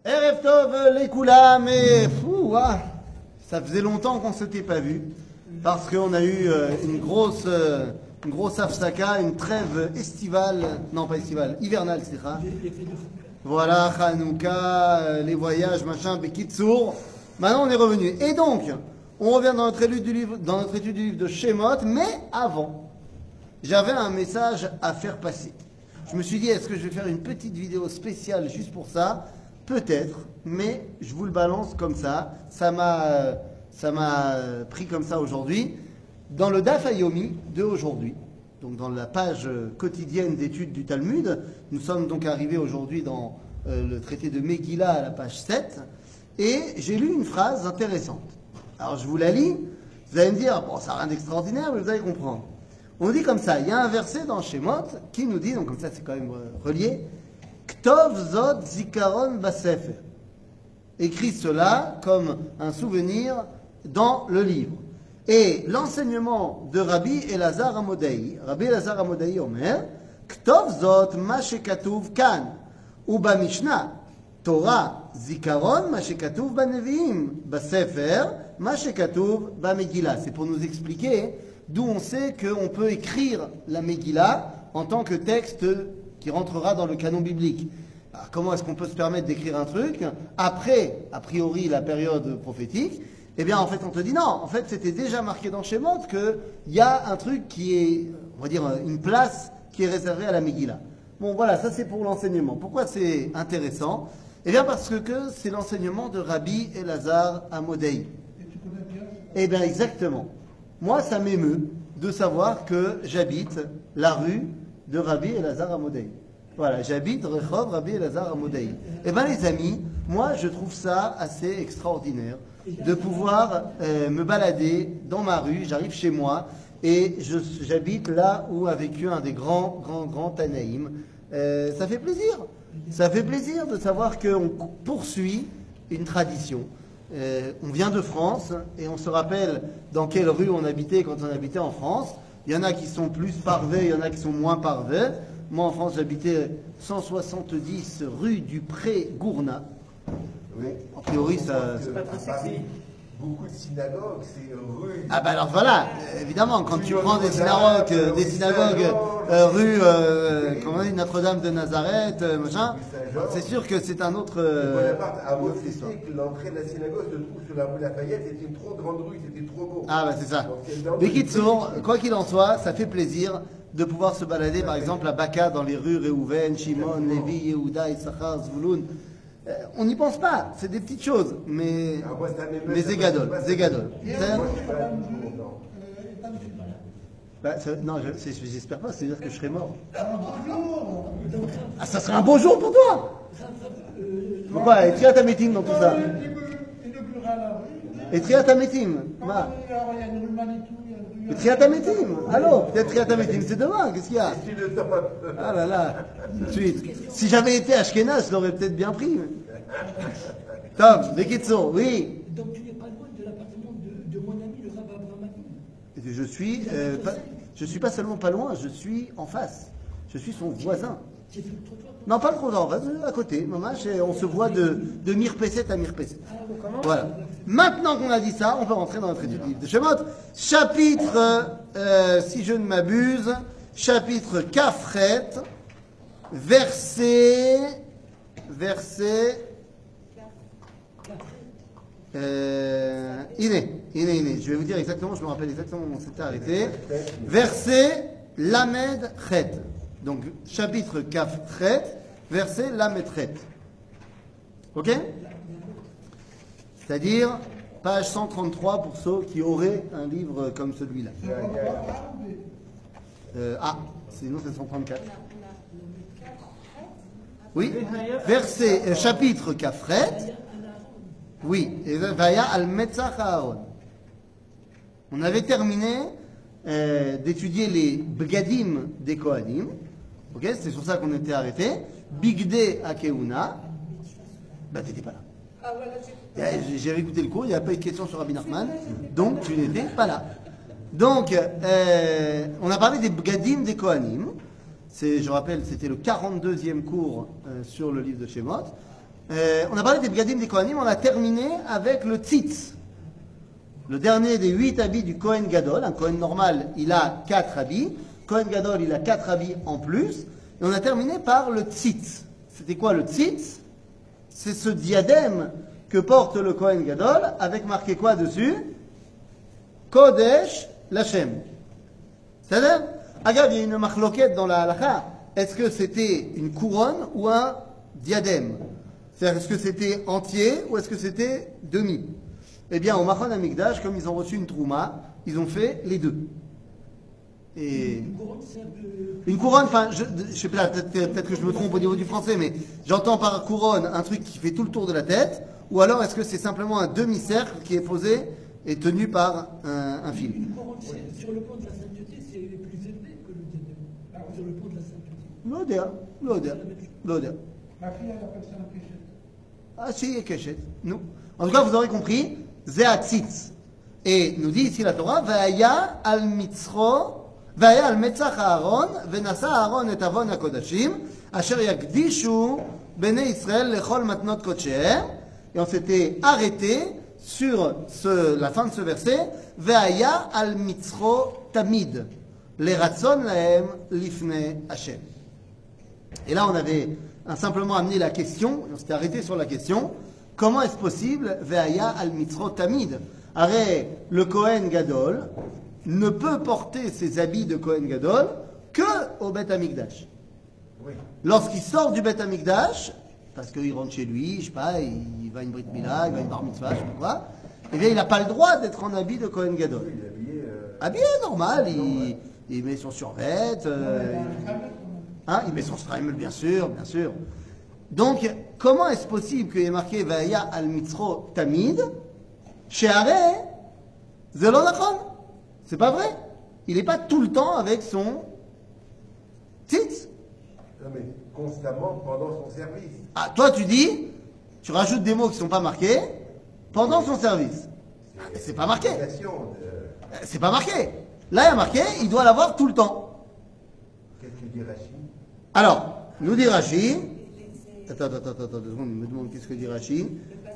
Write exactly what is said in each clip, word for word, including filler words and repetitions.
Erev Tov les Koulam, mais fou, ah, ça faisait longtemps qu'on ne s'était pas vu parce qu'on a eu euh, une grosse, euh, une grosse afsaka, une trêve estivale, non pas estivale, hivernale, c'est ça. Voilà, Hanouka, euh, les voyages, machin, Bekitsour. Maintenant on est revenu. Et donc, on revient dans notre étude du livre, dans notre étude du livre de Shemot, mais avant, j'avais un message à faire passer. Je me suis dit, est-ce que je vais faire une petite vidéo spéciale juste pour ça? Peut-être, mais je vous le balance comme ça. Ça m'a, ça m'a pris comme ça aujourd'hui. Dans le Daf Hayomi de aujourd'hui, donc dans la page quotidienne d'études du Talmud, nous sommes donc arrivés aujourd'hui dans euh, le traité de Megillah à la page sept, et j'ai lu une phrase intéressante. Alors je vous la lis, vous allez me dire, bon, ça n'a rien d'extraordinaire, mais vous allez comprendre. On dit comme ça, il y a un verset dans Shemot qui nous dit, donc comme ça c'est quand même relié, Ktov Zot Zikaron Basefer. Écrit cela comme un souvenir dans le livre. Et l'enseignement de Rabbi Elazar Amodei, Rabbi Elazar Amodei Omer, Ktov Zot Mashekatuv Kan, Uba Mishnah, Torah Zikaron Mashekatuv Baneviim, Basefer, Mashekatuv Bamegillah. C'est pour nous expliquer d'où on sait qu'on peut écrire la Megillah en tant que texte qui rentrera dans le canon biblique. Alors, comment est-ce qu'on peut se permettre d'écrire un truc après, a priori, la période prophétique? Eh bien, en fait, on te dit non. En fait, c'était déjà marqué dans Shemot qu'il y a un truc qui est, on va dire, une place qui est réservée à la Megillah. Bon, voilà, ça c'est pour l'enseignement. Pourquoi c'est intéressant? Eh bien, parce que c'est l'enseignement de Rabbi Elazar Amodei. Et tu connais bien? Eh bien, exactement. Moi, ça m'émeut de savoir que j'habite la rue de Rabbi Elazar Amodei. Voilà, j'habite Rechov Rabbi Elazar Amodei. Eh bien, les amis, moi, je trouve ça assez extraordinaire de pouvoir euh, me balader dans ma rue. J'arrive chez moi et je, j'habite là où a vécu un des grands, grands, grands Tanaïm. Euh, ça fait plaisir. Ça fait plaisir de savoir qu'on poursuit une tradition. Euh, on vient de France et on se rappelle dans quelle rue on habitait quand on habitait en France. Il y en a qui sont plus parvés, il y en a qui sont moins parvés. Moi en France j'habitais cent soixante-dix rue du Pré-Gourna. Oui. A priori ça... C'est pas très sexy. Beaucoup de synagogues, c'est rue. Ah ben alors voilà, évidemment, quand tu prends des synagogues, euh, des synagogues euh, rue euh, comment on dit, Notre-Dame de Nazareth, euh, machin, c'est sûr que c'est un autre... Euh, Bonaparte a autre histoire. refusé que l'entrée de la synagogue se trouve sur la rue Lafayette, c'était une trop grande rue, c'était trop beau. Ah ben c'est ça. Donc, c'est dans- Mais Kitsour, quoi qu'il en soit, ça fait plaisir de pouvoir se balader par exemple à Baka dans les rues Réhouven, Shimon, Lévi, Yehuda, Issachar, Zvouloun. Euh, on n'y pense pas, c'est des petites choses, mais, Ah, moi, ça m'émeut, mais ça c'est me- gadol, moi, ça c'est me- gadol. Et C'est- alors, Moi, je c'est suis pas pas du du tout tout, content. euh, état musulman. Bah, c'est- non, je- c'est- j'espère pas, c'est-à-dire que je serai mort. Alors, bonjour. Ah, ça serait un beau jour pour toi. Pourquoi? Et Triat Ametim dans tout ça. Il inaugurera la rue. Et Triat Ametim. Quand Ma. il y a il y a une rue Manitou, il y a une rue... Et Triat Ametim. Allô, peut-être Triat Ametim, c'est demain, qu'est-ce qu'il y a? Si le top. Ah là là, tout de suite. Si j'avais été Ashkenaz, je l'aurais peut-être bien pris. Tom, Bekitso, oui. Donc tu n'es pas loin de l'appartement de, de mon ami le rabbin Abraham Avinu. Je suis, euh, pas, je suis pas seulement pas loin, je suis en face. Je suis son voisin. J'ai fait le trottoir. Non, pas le trottoir, en face, à côté. Maman, on se voit de, de Mirpesset à Mirpesset. Voilà. Maintenant qu'on a dit ça, on peut rentrer dans notre étude de Shemot. Chapitre, euh, si je ne m'abuse, chapitre Kafret, verset, verset, euh, Iné, Iné, Iné. Je vais vous dire exactement, je me rappelle exactement où on s'était arrêté. Verset Lamed Chet. Donc, chapitre Kafret, verset Lamed Chet. Ok? C'est-à-dire, page cent trente-trois pour ceux qui auraient un livre comme celui-là. Euh, ah, sinon c'est cent trente-quatre. Oui, verset, euh, chapitre Kafret. Oui, et Vaya al Metzach Aaron. On avait terminé euh, d'étudier les Bgadim des Kohanim. Ok, c'est sur ça qu'on était arrêté. Bigde Akeuna. Bah, t'étais pas là. Ah, voilà, c'est... J'ai j'ai réécouté le cours, il n'y a pas eu de question sur Rabbi Nachman, donc tu n'étais pas là. Donc, euh, on a parlé des Bgadim des Kohanim. C'est, je rappelle, c'était le quarante-deuxième cours euh, sur le livre de Shemot. Euh, on a parlé des Bgadim des Kohanim, on a terminé avec le Tzitz. Le dernier des huit habits du Kohen Gadol. Un Kohen normal, il a quatre habits. Kohen Gadol, il a quatre habits en plus. Et on a terminé par le Tzitz. C'était quoi le Tzitz? C'est ce diadème que porte le Kohen Gadol, avec marqué quoi dessus? Kodesh Lachem. C'est-à-dire, regarde, il y a une marloquette dans la halakha. Est-ce que c'était une couronne ou un diadème? C'est-à-dire, est-ce que c'était entier ou est-ce que c'était demi? Eh bien, au Machon Hamikdash, comme ils ont reçu une trouma, ils ont fait les deux. Et Une couronne, c'est un peu. une couronne, enfin, je, je sais pas, peut-être, peut-être que je me trompe au niveau du français, mais j'entends par couronne un truc qui fait tout le tour de la tête, ou alors est-ce que c'est simplement un demi-cercle qui est posé et tenu par un, un fil? Une couronne, c'est- sur le plan de la sainteté, c'est plus élevé que le diadème. Sur le plan de la sainteté. L'odeur, l'odeur, l'odeur. Ma fille, elle appelle ça un kéchet. Ah, si, Keshet. Non. En tout cas, vous aurez compris, Zeatzitz. Et nous dit ici la Torah, Vaya al mitzro, Vaya al metzach Aaron, Venasa Aaron et avon hakodashim, Asher yakdishu bnei Israël lechol matnot kodshehem. Et on s'était arrêté sur ce, la fin de ce verset, Vaya al mitzro tamid, Leratzon lahem lifnei Hashem. Et là, on avait hein, simplement amené la question, on s'était arrêté sur la question, comment est-ce possible, Ve'aya al mitzvot tamid? Arrête, le Kohen Gadol ne peut porter ses habits de Kohen Gadol que au Beth Amikdash. Oui. Lorsqu'il sort du Beth Amikdash, parce qu'il rentre chez lui, je sais pas, il va à une Brit Mila, il va à une Bar Mitzvah, je sais pas quoi, eh bien, il n'a pas le droit d'être en habit de Kohen Gadol. Oui, il est habillé. Euh... Habillé normal, il, il met son survêt, euh, il- Hein, il met son strimel, bien sûr, bien sûr. Donc, comment est-ce possible qu'il y ait marqué Vaya al mitzro tamid chez Aré Zelon Nachon? C'est pas vrai. Il n'est pas tout le temps avec son tzitz. Non, mais constamment pendant son service. Ah, toi, tu dis, tu rajoutes des mots qui ne sont pas marqués pendant son service. Ah, mais c'est pas marqué. Obligation de- Euh, C'est pas marqué. Là, il y a marqué, il doit l'avoir tout le temps. Qu'est-ce que dit Rachid? Alors, nous dit Rashi. Attends, attends, attends, attends, deux secondes, il me demande qu'est-ce que dit Rashi.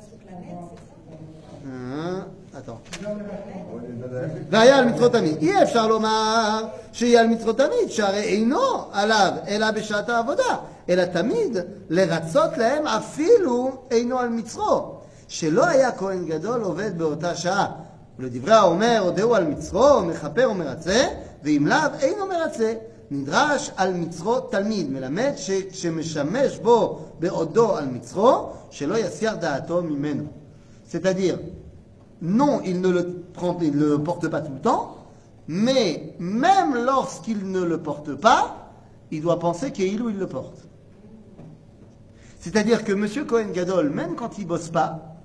Hein, attends. On lui donne un- והיה על מצוות תמיד. אי אפשר לומר שיהיה על מצוות תמיד, שהרי אינו עליו אלא בשעת העבודה, אלא תמיד לרצות להם אפילו אינו על מצרו, שלא היה כהן גדול עובד באותה שעה. ולדברי האומר, הודהו על מצרו, מכפר ומרצה, ואם לאו אינו מרצה. נדרש על מצרו תלמיד, מלמד שכשמשמש בו בעודו על מצרו, שלא יסיח דעתו ממנו. C'est-à-dire, non, il ne le, prend, il ne le porte pas tout le temps, mais même lorsqu'il ne le porte pas, il doit penser qu'il ou il le porte. C'est-à-dire que M. Cohen Gadol, même quand il ne bosse pas,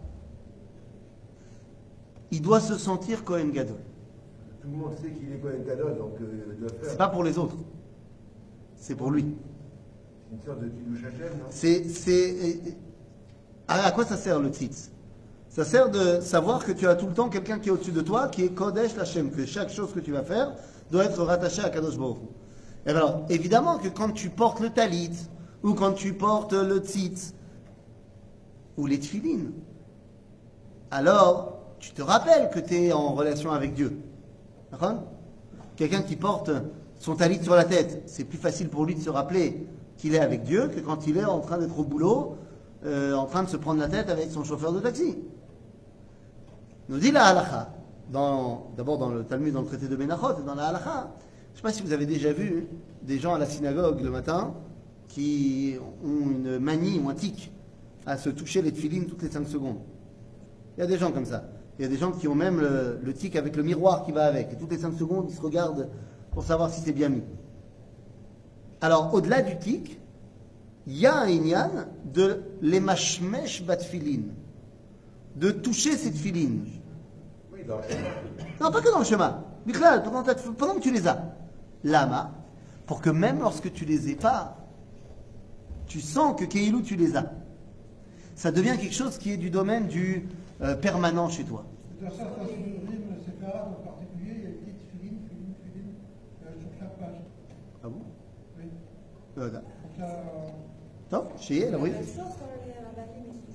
il doit se sentir Cohen Gadol. Tout le monde sait qu'il est Kohen Gadol, donc euh, il doit faire. C'est pas pour les autres, c'est pour lui. C'est une sorte de Kiddush Hashem, non? C'est, c'est, à à quoi ça sert le tzitz? Ça sert de savoir que tu as tout le temps quelqu'un qui est au-dessus de toi, qui est Kodesh Lachem, que chaque chose que tu vas faire doit être rattachée à Kadosh Baruch Hu. Et alors, évidemment que quand tu portes le talit, ou quand tu portes le tzitz, ou les tfilines, alors tu te rappelles que tu es en relation avec Dieu. D'accord? Quelqu'un qui porte son talit sur la tête, c'est plus facile pour lui de se rappeler qu'il est avec Dieu que quand il est en train d'être au boulot, euh, en train de se prendre la tête avec son chauffeur de taxi. Nous dit la halakha, dans- d'abord dans le Talmud, dans le traité de Menachot, et dans la halakha, je ne sais pas si vous avez déjà vu des gens à la synagogue le matin qui ont une manie ou un tic à se toucher les tefilines toutes les cinq secondes. Il y a des gens comme ça. Il y a des gens qui ont même le, le tic avec le miroir qui va avec. Et toutes les cinq secondes, ils se regardent pour savoir si c'est bien mis. Alors, au-delà du tic, il y a un inyan de l'emashmesh batfilin, de toucher cette filine. Oui, dans le schéma. Non, pas que dans le schéma. Bichlal, pendant, ta- pendant que tu les as. Lama, pour que même lorsque tu les aies pas, tu sens que Keilou, tu les as. Ça devient quelque chose qui est du domaine du euh, permanent chez toi. Dans certains synonymes séparats en particulier, il y a une petite filine, filine, filine, euh, sur chaque page. Ah bon Oui. Voilà. Donc là, euh, Top, chez elle, oui. La même chose quand les rabbins ils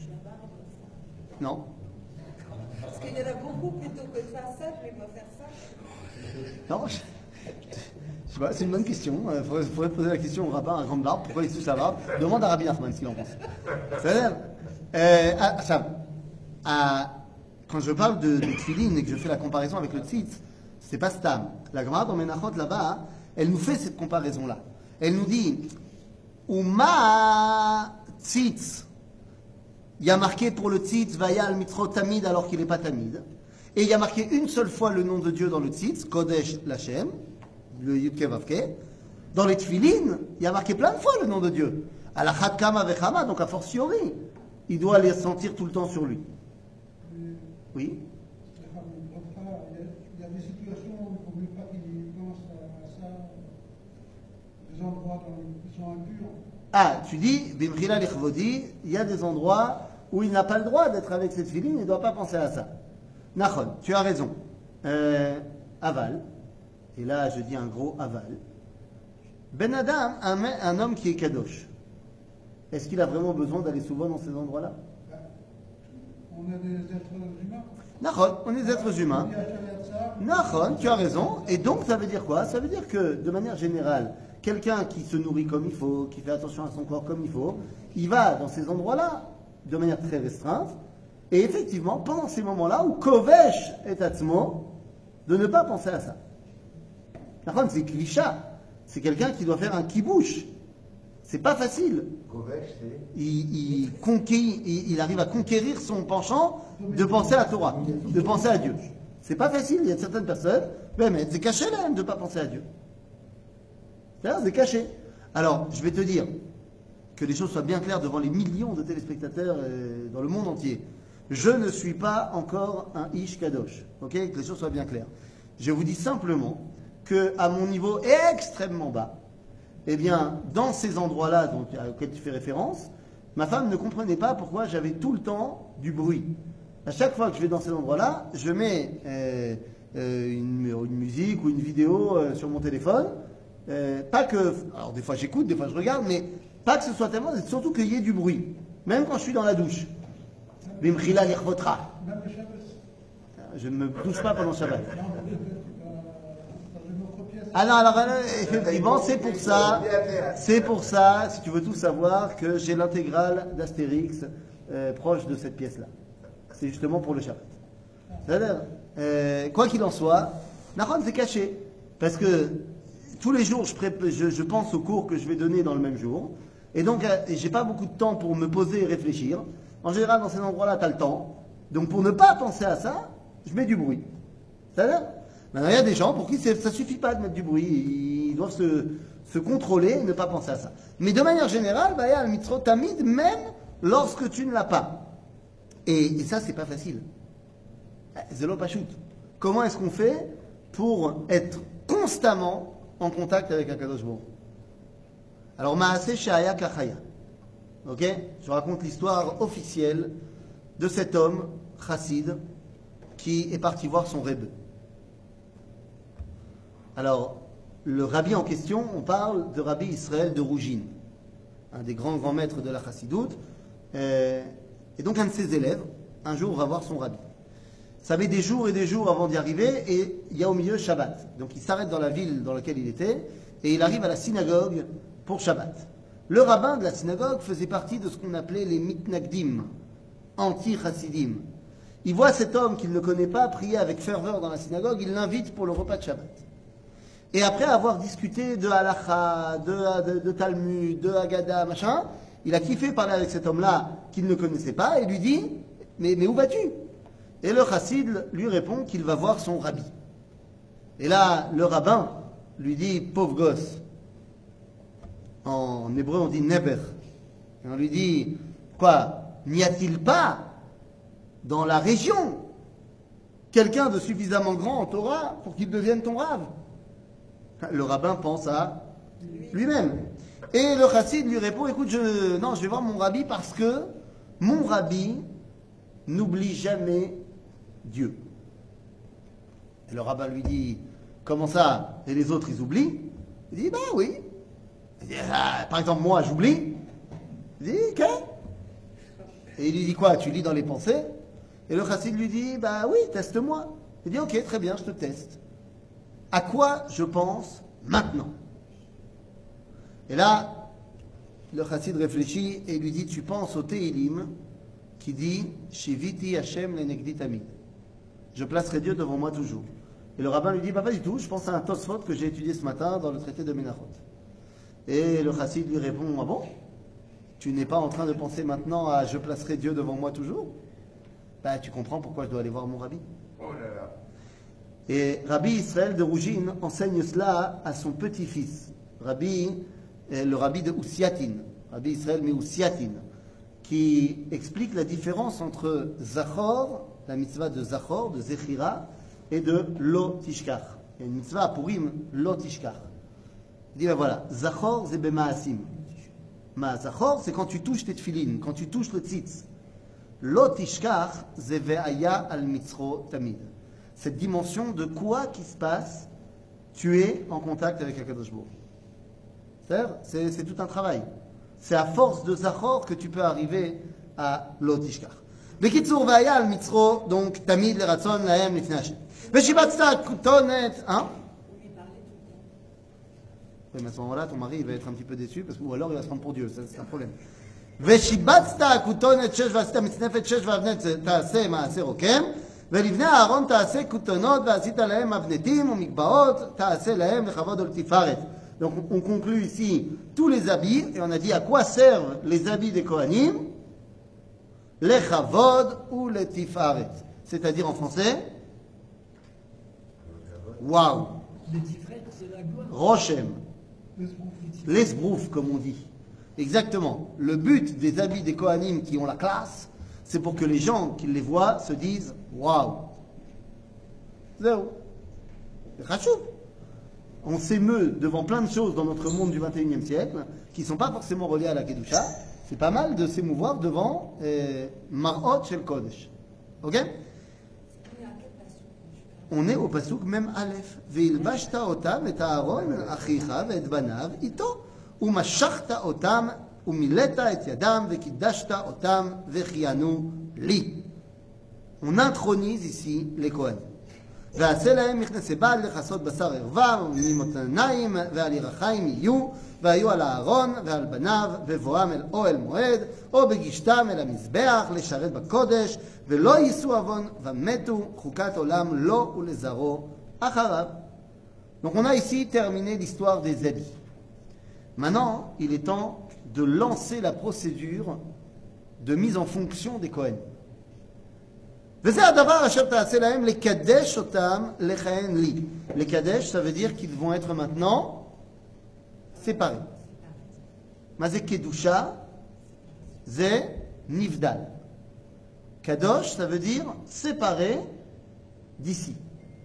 Non. Parce qu'il y en a beaucoup plutôt que de faire ça, je vais pas faire ça. Non, je... je sais pas, c'est une bonne question. Il faudrait, faudrait poser la question au rabbin à grande barbe. Pourquoi il touche la barbe? Demande à Rabbi Nachman ce qu'il en pense. C'est-à-dire, euh, ah, ça, ah, quand je parle de, de tefillin et que je fais la comparaison avec le tzitz, c'est pas stam. La Gemara dans Menachot là-bas, elle nous fait cette comparaison-là. Elle nous dit, Uma tzitz. Il y a marqué pour le tzitz, Vayal mitzro tamid alors qu'il n'est pas tamid. Et il y a marqué une seule fois le nom de Dieu dans le tzitz, Kodesh Lachem, le Yudke Vavke. Dans les tefillin, il y a marqué plein de fois le nom de Dieu. À la Chad Kama Vechama, donc a fortiori, il doit les sentir tout le temps sur lui. Oui. Il y a des situations où il ne faut mieux pas qu'il pense à ça, des endroits qui sont impurs. Ah, tu dis, Bimchila Lichvodi, il y a des endroits où il n'a pas le droit d'être avec cette filine, il ne doit pas penser à ça. Nachon, tu as raison. Euh, aval, et là je dis un gros aval. Ben Adam, un, un homme qui est kadosh, est-ce qu'il a vraiment besoin d'aller souvent dans ces endroits-là? On est des êtres humains. Nachon, on est des êtres humains. Nachon, tu as raison. Et donc ça veut dire quoi? Ça veut dire que de manière générale, quelqu'un qui se nourrit comme il faut, qui fait attention à son corps comme il faut, il va dans ces endroits-là de manière très restreinte. Et effectivement, pendant ces moments-là où Kovesh est atzmo, de ne pas penser à ça. Nachon, c'est klisha. C'est quelqu'un qui doit faire un kibouche. C'est pas facile. Kovesh, c'est. Il, il, conquérit, il, il arrive à conquérir son penchant de penser à la Torah, de penser à Dieu. C'est pas facile. Il y a certaines personnes, mais c'est caché là de ne pas penser à Dieu. C'est caché. Alors, je vais te dire que les choses soient bien claires devant les millions de téléspectateurs euh, dans le monde entier. Je ne suis pas encore un Ish Kadosh. Ok, que les choses soient bien claires. Je vous dis simplement que à mon niveau extrêmement bas, eh bien, dans ces endroits-là donc, auxquels tu fais référence, ma femme ne comprenait pas pourquoi j'avais tout le temps du bruit. À chaque fois que je vais dans ces endroits-là, je mets euh, euh, une, une musique ou une vidéo euh, sur mon téléphone. Euh, pas que, alors des fois j'écoute, des fois je regarde, mais pas que ce soit tellement, c'est surtout qu'il y ait du bruit. Même quand je suis dans la douche. Bimchila lichvotra. Même le Shabbos. Je ne me douche pas pendant Shabbat. Non, mais, euh, dans une autre pièce. Ah non, alors euh, effectivement, c'est pour ça, c'est pour ça, si tu veux tout savoir, que j'ai l'intégrale d'Astérix euh, proche de cette pièce-là. C'est justement pour le Shabbat. C'est-à-dire, euh, quoi qu'il en soit, Nahon c'est caché. Parce que tous les jours, je, prép- je, je pense aux cours que je vais donner dans le même jour. Et donc, euh, j'ai pas beaucoup de temps pour me poser et réfléchir. En général, dans ces endroits-là, tu as le temps. Donc, pour ne pas penser à ça, je mets du bruit. C'est-à-dire, maintenant, il y a des gens pour qui ça ne suffit pas de mettre du bruit. Ils doivent se, se contrôler et ne pas penser à ça. Mais de manière générale, bah, il y a le mitzvot tamid, même lorsque tu ne l'as pas. Et, et ça, c'est pas facile. Zélo pachout. Comment est-ce qu'on fait pour être constamment en contact avec un Kadosh Baruch Hu? Alors, Maaseh Shaya Kachaya. Ok? Je raconte l'histoire officielle de cet homme, chassid, qui est parti voir son Rebbe. Alors, le rabbi en question, on parle de Rabbi Israël de Rougine, un des grands grands maîtres de la chassidoute. Euh, et donc, un de ses élèves, un jour, va voir son rabbi. Ça met des jours et des jours avant d'y arriver, et il y a au milieu Shabbat. Donc, il s'arrête dans la ville dans laquelle il était, et il arrive à la synagogue pour Shabbat. Le rabbin de la synagogue faisait partie de ce qu'on appelait les mitnagdim, anti-chassidim. Il voit cet homme qu'il ne connaît pas prier avec ferveur dans la synagogue, il l'invite pour le repas de Shabbat. Et après avoir discuté de halacha, de, de, de Talmud, de Haggadah, machin, il a kiffé parler avec cet homme-là qu'il ne connaissait pas et lui dit « Mais, mais où vas-tu » Et le chassid lui répond qu'il va voir son rabbi. Et là, le rabbin lui dit « Pauvre gosse ». En hébreu, on dit neber. Et on lui dit, quoi, n'y a-t-il pas dans la région quelqu'un de suffisamment grand en Torah pour qu'il devienne ton rave? Le rabbin pense à lui-même. Et le chassid lui répond, écoute, je, non, je vais voir mon rabbi parce que mon rabbi n'oublie jamais Dieu. Et le rabbin lui dit, comment ça? Et les autres, ils oublient? Il dit, bah oui. Ah, par exemple, moi, j'oublie. Il dit, ok. Et il lui dit quoi? Tu lis dans les pensées? Et le chassid lui dit, bah oui, teste-moi. Il dit, ok, très bien, je te teste. À quoi je pense maintenant? Et là, le chassid réfléchit et lui dit, tu penses au Tehilim qui dit, Shiviti Hashem lenegdi tamid. Je placerai Dieu devant moi toujours. Et le rabbin lui dit, bah pas du tout, je pense à un Tosfot que j'ai étudié ce matin dans le traité de Menachot. Et le chassid lui répond, ah bon? Tu n'es pas en train de penser maintenant à je placerai Dieu devant moi toujours? Bah, tu comprends pourquoi je dois aller voir mon rabbi. Oh là là. Et Rabbi Israël de Rougine enseigne cela à son petit-fils, Rabbi, le rabbi de Ousiatin, Rabbi Israël mais Ousiatin, qui explique la différence entre Zachor, la mitzvah de Zachor, de Zechira, et de Lo Tishkach. Il y a une mitzvah à Purim, Lo Tishkach. Il dit, ben voilà, Zachor, c'est Bemaasim. Ma Zachor, c'est quand tu touches tes tefilines, quand tu touches le tzitz. Lo Tishkach, c'est Ve'aya al Mitzro Tamid. Cette dimension de quoi qui se passe, tu es en contact avec Akadosh Baruch Hu. C'est-à-dire, c'est, c'est tout un travail. C'est à force de Zachor que tu peux arriver à Lo Tishkach. Bekitsur Ve'aya al Mitzro, donc Tamid le Ratzon Lahem Lifnei Hashem. Veshibatzta Kutonet, hein? Oui, mais à ce moment-là, ton mari il va être un petit peu déçu, parce que, ou alors il va se prendre pour Dieu, ça, c'est un problème. ושיבצת הכותונת שש ועשית מצנפת שש ואבנת תעשה מעשה רוקם ולבני הארון תעשה כותונות ועשית להם מבנתים ומקבעות תעשה להם לכבוד ולתפארת. Donc on conclut ici tous les habits et on a dit à quoi servent les habits des Kohanim? Lechavod ou letifaret. C'est-à-dire en français, waouh, Les tifrettes, c'est la gloire. Rochem, l'esbrouf comme on dit. Exactement. Le but des habits des Kohanim qui ont la classe, c'est pour que les gens qui les voient se disent waouh. Zéro. C'est chachou. On s'émeut devant plein de choses dans notre monde du vingt et unième siècle qui ne sont pas forcément reliées à la Kedusha. C'est pas mal de s'émouvoir devant euh, Marot Shel Kodesh. Ok? On est au pasuk même Aleph. Ve'ilbashta otam et Aaron achicha ve'et banav ito. ומשכת אותם, ומילאת את ידם, וקידשת אותם, וחיינו לי. On intronise ici les Kohanim. ועשה להם מכנסי בד לכסות בשר ערווה, וממותניים ועל ירחיים יהיו, והיו על הארון ועל בניו, בבואם אל אוהל מועד, או בגישתם אל המזבח, לשרת בקודש, ולא יישאו עוון, ומתו חוקת עולם לו ולזרעו אחריו. Donc on a ici terminé l'histoire des habits. Maintenant, il est temps de lancer la procédure de mise en fonction des Kohen. Les Kadesh, ça veut dire qu'ils vont être maintenant séparés. Mazé Kedusha, Zé Nivdal. Kadosh, ça veut dire séparé d'ici.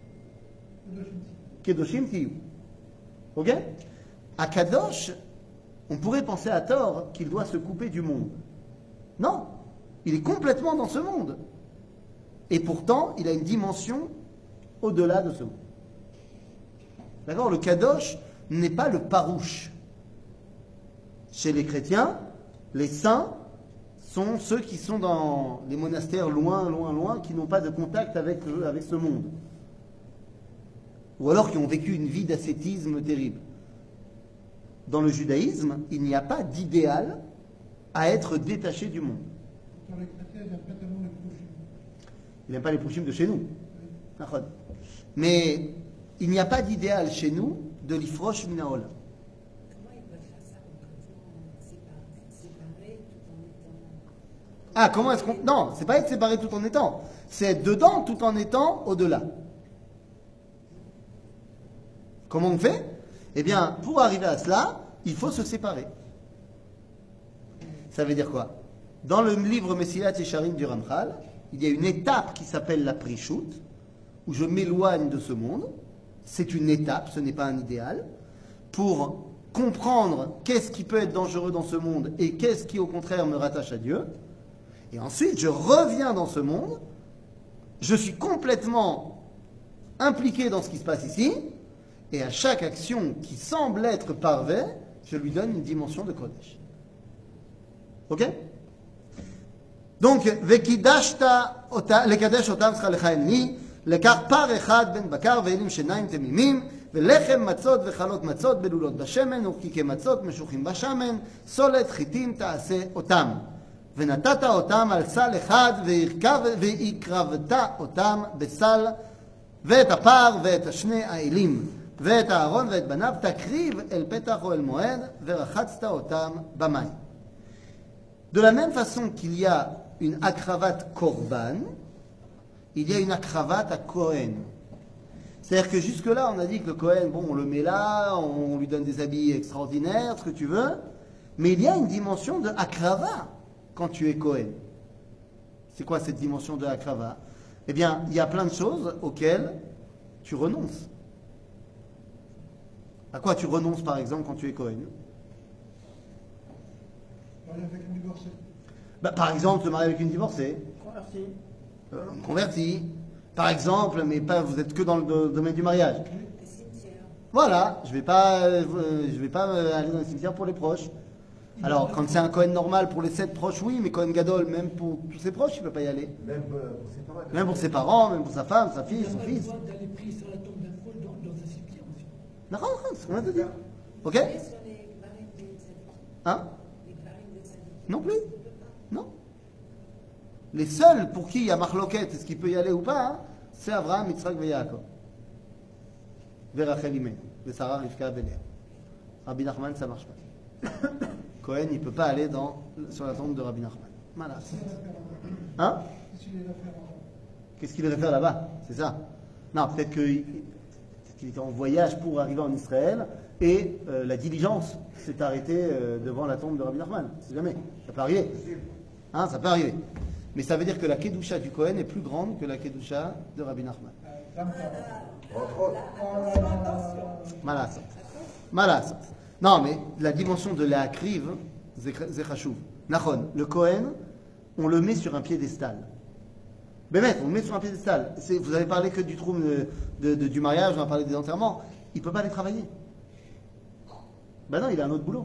Kedoshim Tiyu. Ok? À Kadosh, on pourrait penser à tort qu'il doit se couper du monde. Non, il est complètement dans ce monde. Et pourtant, il a une dimension au-delà de ce monde. D'accord? Le Kadosh n'est pas le parouche. Chez les chrétiens, les saints sont ceux qui sont dans les monastères loin, loin, loin, qui n'ont pas de contact avec, avec ce monde. Ou alors qui ont vécu une vie d'ascétisme terrible. Dans le judaïsme, il n'y a pas d'idéal à être détaché du monde. Dans les chrétiens, il n'y a pas tellement les couches. Il n'aime pas les pouchim de chez nous. Mais il n'y a pas d'idéal chez nous de l'ifrosh minaola. Comment ils peuvent faire ça concrètement, séparés tout en étant... Ah, comment est-ce qu'on... Non, c'est pas être séparé tout en étant. C'est être dedans tout en étant au-delà. Comment on fait? Eh bien, pour arriver à cela, il faut se séparer. Ça veut dire quoi? Dans le livre Mesilat Yesharim du Ramchal, il y a une étape qui s'appelle la Prishut, où je m'éloigne de ce monde. C'est une étape, ce n'est pas un idéal. Pour comprendre qu'est-ce qui peut être dangereux dans ce monde et qu'est-ce qui, au contraire, me rattache à Dieu. Et ensuite, je reviens dans ce monde. Je suis complètement impliqué dans ce qui se passe ici. Et à chaque action qui semble être parvée, je lui donne une dimension de Kodesh. Ok? Donc, Vekidashta lekadesh otam tzricha lechaen li, lekach par echad ben bakar ve'elim shenayim temimim, ve'lechem matzot ve'chalot matzot belulot bashemen, ukike matzot meshuchim bashamen, solet chitim ta'aseh otam. ונתת אותם על סל אחד והקרבת אותם בסל ואת הפר ואת השני האלים ואת הארון ואת בניו תקריב אל פתח אוהל מועד ורחצת אותם במים. De la même façon qu'il y a une akravat korban, il y a une akravat à Kohen. C'est-à-dire que jusque-là, on a dit que le Kohen, bon, on le met là, on lui donne des habits extraordinaires, ce que tu veux, mais il y a une dimension de akrava quand tu es Kohen. C'est quoi cette dimension de akrava? Eh bien, il y a plein de choses auxquelles tu renonces. À quoi tu renonces, par exemple, quand tu es Kohen? Marié avec une divorcée. Bah, par exemple, te marier avec une divorcée. Converti. Euh, converti. Par exemple, mais pas, vous êtes que dans le do- domaine du mariage. Les cimetières. Voilà, je vais pas, euh, je vais pas euh, aller dans le cimetière pour les proches. Alors, quand c'est un Kohen normal pour les sept proches, oui, mais Kohen Gadol, même pour tous ses proches, il ne peut pas y aller. Même euh, pour ses parents. Même pour ses parents, même pour sa femme, sa Il fille, n'y a son pas le fils. droit d'aller prier sur la tombe d'un folle dans, dans un cimetière aussi. D'accord, c'est ce qu'on vient de dire. Ok? Et sur les Gvarim de Tzadik. Hein? Les Gvarim de Tzadik. Non plus. On ne peut pas. Non. Les seuls pour qui il y a marloquette, est-ce qu'il peut y aller ou pas, hein, c'est Abraham, Yitzhak et Yaakov. Verachel Imenu, et Sarah, Rivka, Béléa. Rabbi Nachman, ça marche pas. Cohen, il ne peut pas aller dans, sur la tombe de Rabbi Nachman. Voilà. Hein? Qu'est-ce qu'il est là faire en Qu'est-ce qu'il irait faire là-bas? C'est ça? Non, peut-être qu'il peut-être qu'il était en voyage pour arriver en Israël et euh, la diligence s'est arrêtée euh, devant la tombe de Rabbi Nachman. C'est jamais. Ça peut arriver. Hein, ça peut arriver. Mais ça veut dire que la Kedusha du Cohen est plus grande que la Kedusha de Rabbi Nachman. Dame Entre autres. Malasot. Malasot. Non, mais la dimension de la kriv, Zechashuv. Nachon, le Cohen, on le met sur un piédestal. Bémet, on le met sur un piédestal. C'est- Vous avez parlé que du trou de, de- de- du mariage, on a parlé des enterrements. Il ne peut pas aller travailler. Ben non, il a un autre boulot.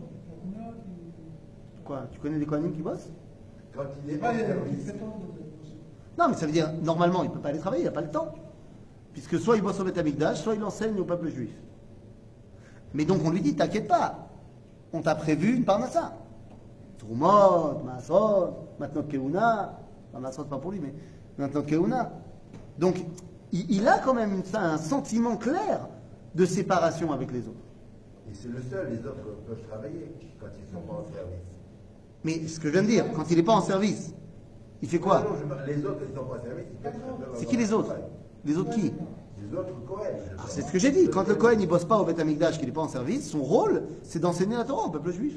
Quoi? Tu connais des Kohanim qui bossent? Quand il est Ah, en il y a service. il fait tant de- Non, mais ça veut dire, normalement, il ne peut pas aller travailler, il n'a pas le temps. Puisque soit il bosse au Beth Amikdash, soit il enseigne au peuple juif. Mais donc on lui dit, t'inquiète pas, on t'a prévu une parnassa. Trumot, Maasot, maintenant Keuna, pas Maasot pas pour lui, mais maintenant Keuna. Donc il, il a quand même une- un sentiment clair de séparation avec les autres. Et c'est le seul, les autres peuvent travailler quand ils ne sont pas en service. Mais ce que je viens de dire, quand il n'est pas en service, il fait quoi? Non, non, je parle- les autres, ils ne sont pas en service. Ils peuvent- peuvent C'est avoir qui les un autre? travail. Les autres qui? Les autres Cohen. Alors, c'est ce que j'ai dit. Quand le Cohen ne bosse pas au Beth Amikdash, qu'il n'est pas en service, son rôle, c'est d'enseigner la Torah au peuple juif.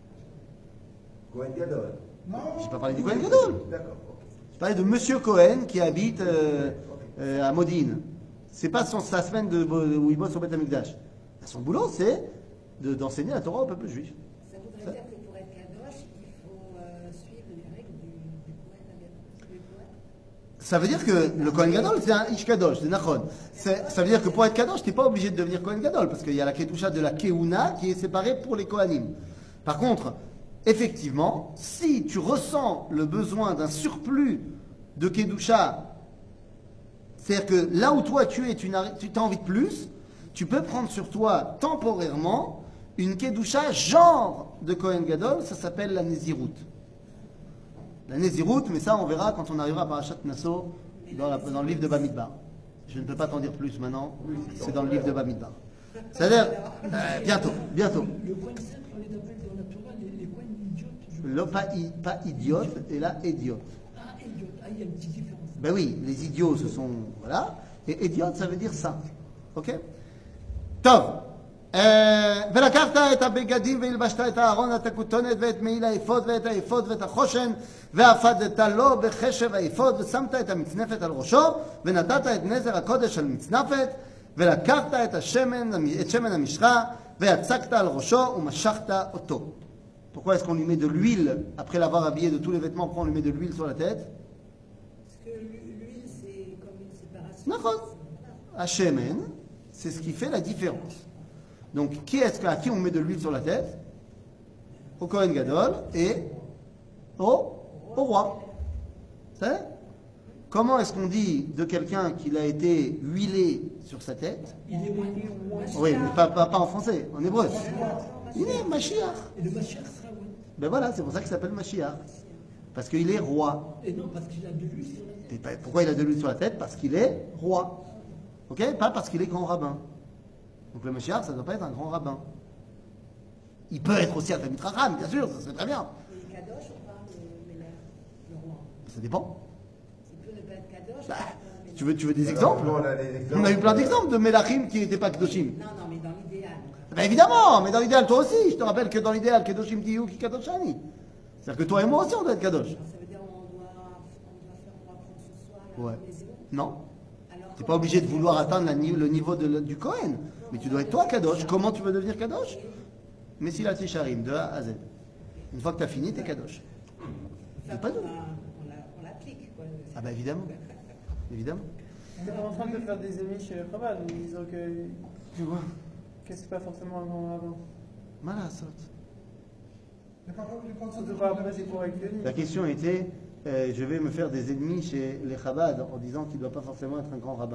Cohen Gadol. Non, Je n'ai pas parlé du Cohen Gadol. D'accord. ok. Je parlais de Monsieur Cohen qui habite euh, euh, à Modine. C'est pas son, sa semaine de, où il bosse au Beth Amikdash. Son boulot, c'est de- d'enseigner la Torah au peuple juif. Ça voudrait dire que pour être kadosh, il faut euh, suivre les règles du, du Kohen Gadol. Du Kohen. Ça veut dire que le Kohen Gadol, c'est un Ish Kadosh, c'est Nachon. C'est- Ça veut dire que pour être Kadosh, tu n'es pas obligé de devenir Kohen Gadol, parce qu'il y a la Kedusha de la Keuna qui est séparée pour les Kohanim. Par contre, effectivement, si tu ressens le besoin d'un surplus de Kedusha, c'est-à-dire que là où toi tu es, tu n'as tu as envie de plus, tu peux prendre sur toi temporairement une Kedusha genre de Kohen Gadol, ça s'appelle la Nézirut. La Nézirut, mais ça on verra quand on arrivera à Parashat Nassau dans, la- dans le livre de Bamidbar. Je ne peux pas t'en dire plus maintenant, c'est dans le livre de Bamidbar. C'est-à-dire, euh, bientôt, bientôt. Le coin simple, on les appelle dans la Torah les, les coins idiotes. Je... Le pas, i- pas idiote et là idiote. Ah, idiote. Ah, il y a une petite différence. Ben oui, les idiots ce sont. Voilà. Et idiote ça veut dire ça. Ok? טוב, אה, ולקחת את הבגדים והלבשת את הארון, את הכותונת ואת מעיל האפוד ואת האפוד ואת החושן ואפדת לו בחשב האפוד ושמת את המצנפת על ראשו ונתת את נזר הקודש על מצנפת ולקחת את השמן, את שמן המשחה ויצקת על ראשו ומשכת אותו. Pourquoi est-ce qu'on lui met de l'huile après l'avoir habillé de tous les vêtements? Pourquoi on lui met de l'huile sur la tête? Parce que l'huile, c'est comme une séparation. Nachon. Hashemen, c'est ce qui fait la différence. Donc, qui est-ce à qui on met de l'huile sur la tête? Au Kohen Gadol et au, au roi. savez? Comment est-ce qu'on dit de quelqu'un qu'il a été huilé sur sa tête? Il est moins. Oui, mais pas, pas, pas en français, en hébreu. Il est Mashiach. Et le Mashiach sera ouais. Ben voilà, c'est pour ça qu'il s'appelle Mashiach. Parce qu'il est roi. Et non, parce qu'il a de l'huile sur la tête. Et pas- pourquoi il a de l'huile sur la tête? Parce qu'il est roi. Ok? Pas parce qu'il est grand rabbin. Donc le Mashiach, ça ne doit pas être un grand rabbin. Il peut être aussi un Talmid Chacham, bien sûr, ça serait très bien. Et Kadosh, on parle de Mélère, le roi. Ça dépend. Il peut ne pas être Kadosh. Bah, il peut être Mélère. tu veux, tu veux des exemples? Alors, on a des exemples. On a eu plein d'exemples de Melachim qui n'étaient pas Kedoshim. Non, non, mais dans l'idéal. Ben évidemment, mais dans l'idéal, toi aussi, je te rappelle que dans l'idéal, Kedoshim Tiyu qui Kadoshani. C'est-à-dire que toi et moi aussi, on doit être Kadosh. Alors, ça veut dire on doit, on doit faire, on va prendre ce soir la Ouais. maison. Non. Alors, Tu n'es pas obligé de vouloir atteindre la ni- le niveau de- du Kohen. Mais tu dois être toi Kadosh. Comment tu veux devenir Kadosh? Messilat Yesharim, de A à Z. Une fois que tu as fini, tu es Kadosh. Enfin, pas on, de- a- on l'a- on l'applique. Quoi. Ah bah évidemment. Évidemment. On est en train de faire des amis chez le Chabad en disant que, Tu vois? que c'est pas forcément un grand rabbin. Malasot. J'ai pas compris quand Surtout pas après, c'est pour accueillir. La question était, euh, je vais me faire des ennemis chez les Chabad en disant qu'il ne doit pas forcément être un grand rabbin.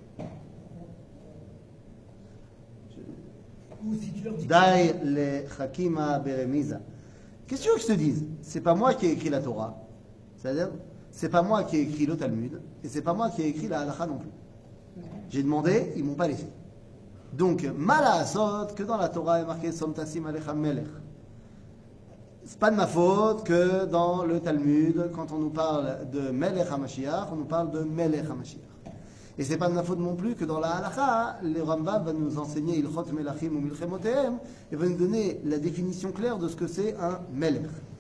Ou si tu leur dis. Dai le Chakima Beremiza. Qu'est-ce que tu veux que je te dise? C'est pas moi qui ai écrit la Torah. C'est-à-dire, c'est pas moi qui ai écrit le Talmud. Et c'est pas moi qui ai écrit la Halakha non plus. J'ai demandé, ils m'ont pas laissé. Donc, Malasot, que dans la Torah est marqué Somtasim Alecha Melech. C'est pas de ma faute que dans le Talmud, quand on nous parle de Melech HaMashiach, on nous parle de Melech HaMashiach. Et c'est pas de ma faute non plus que dans la halakha, le Rambam va nous enseigner Ilchot Melachim ou Milchemotehem et va nous donner la définition claire de ce que c'est un Melech.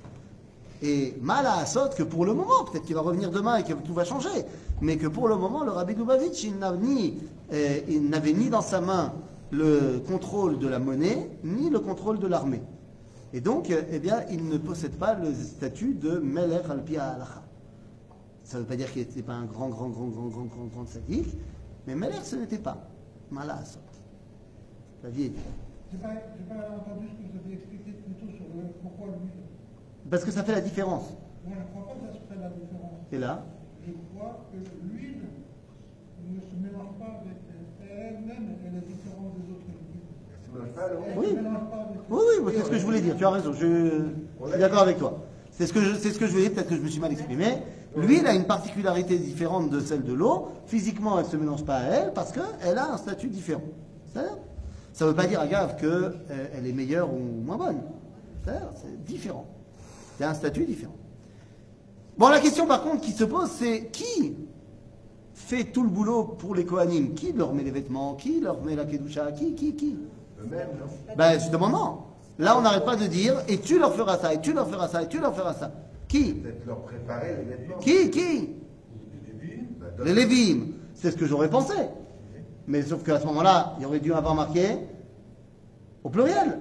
Et mal à Asot que pour le moment, peut-être qu'il va revenir demain et que tout va changer, mais que pour le moment, le Rabbi Lubavitch, il n'a ni, euh, il n'avait ni dans sa main le contrôle de la monnaie, ni le contrôle de l'armée. Et donc, euh, eh bien, il ne possède pas le statut de Melech al-Pi ha'alacha. Ça ne veut pas dire qu'il n'était pas un grand, grand, grand, grand, grand, grand, grand sadique, mais Melech, ce n'était pas. Mal à Asot. La vie est dure. J'ai pas, j'ai pas entendu ce que vous avez expliqué plutôt sur le pourquoi lui. Parce que ça fait la différence. Moi, je ne crois pas que ça se fait la différence. Et là, Je crois que l'huile ne se mélange pas avec elle-même, elle est différente des autres huiles. Ça ne mélange pas, alors Elle Oui. ne se mélange pas avec oui, oui, c'est ce que je voulais dire. Tu as raison. Je, je suis d'accord avec toi. C'est ce que je, c'est ce que je voulais dire. Peut-être que je me suis mal exprimé. L'huile a une particularité différente de celle de l'eau. Physiquement, elle ne se mélange pas à elle parce qu'elle a un statut différent. C'est-à-dire, ça ne veut pas dire, agave, qu'elle est meilleure ou moins bonne. C'est-à-dire, c'est différent. Il y a un statut différent. Bon, la question par contre qui se pose, c'est qui fait tout le boulot pour les Kohanim? Qui leur met les vêtements? Qui leur met la Kedusha? Qui, qui, qui? Eux-mêmes, non? Ben justement non. Là on n'arrête pas de dire et tu leur feras ça, et tu leur feras ça, et tu leur feras ça. Qui? Peut-être leur préparer les vêtements. Qui? Qui? Bah, Les Lévim. C'est ce que j'aurais pensé. Mais sauf qu'à ce moment-là, il aurait dû avoir marqué au pluriel.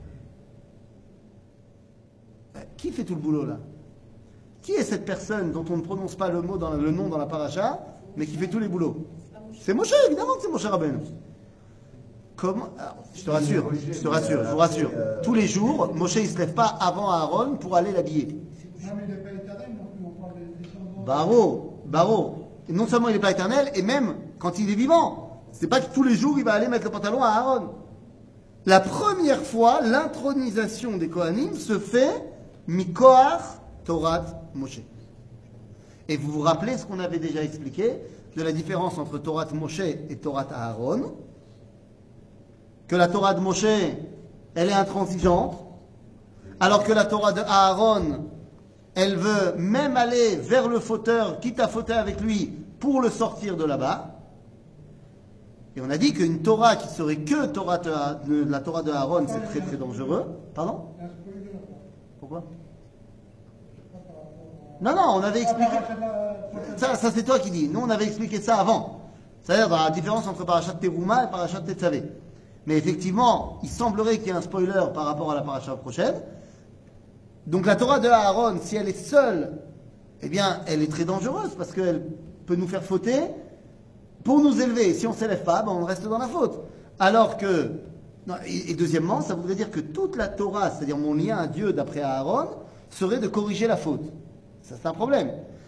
Ben, qui fait tout le boulot là? Qui est cette personne dont on ne prononce pas le mot dans le nom dans la paracha, mais qui fait tous les boulots? C'est Moshe, évidemment que c'est Moshe Rabbeinu. Comment alors, je te rassure, je te rassure, je vous rassure. Tous les jours, Moshe il se lève pas avant Aaron pour aller l'habiller. Non, mais il n'est pas éternel non plus, on parle des descendants. Baro, Baro. Et non seulement il n'est pas éternel, et même quand il est vivant, c'est pas que tous les jours il va aller mettre le pantalon à Aaron. La première fois, l'intronisation des Kohanim se fait Mikoach Torat Moshe. Et vous vous rappelez ce qu'on avait déjà expliqué de la différence entre Torat Moshe et Torat Aaron, que la Torah de Moshe, elle est intransigeante, alors que la Torah de Aaron, elle veut même aller vers le fauteur, quitte à fauter avec lui, pour le sortir de là-bas. Et on a dit qu'une Torah qui serait que Torah de, de la Torah de Aaron, c'est très très dangereux. Pardon? Il y a un spoiler, quoi. Pourquoi? Pas par rapport Non, non, on avait à- expliqué. Ah, par rapport à- Ça, ça c'est toi qui dis. Nous, on avait expliqué ça avant. C'est-à-dire dans la différence entre Parashat Teruma et Parashat Tetzavé. Mais effectivement, il semblerait qu'il y ait un spoiler par rapport à la paracha prochaine. Donc la Torah de Aaron, si elle est seule, eh bien, elle est très dangereuse parce qu'elle peut nous faire fauter pour nous élever. Si on ne s'élève pas, ben, on reste dans la faute. Alors que, non, et, et deuxièmement, ça voudrait dire que toute la Torah, c'est-à-dire mon lien à Dieu d'après Aaron, serait de corriger la faute. Ça, c'est un problème.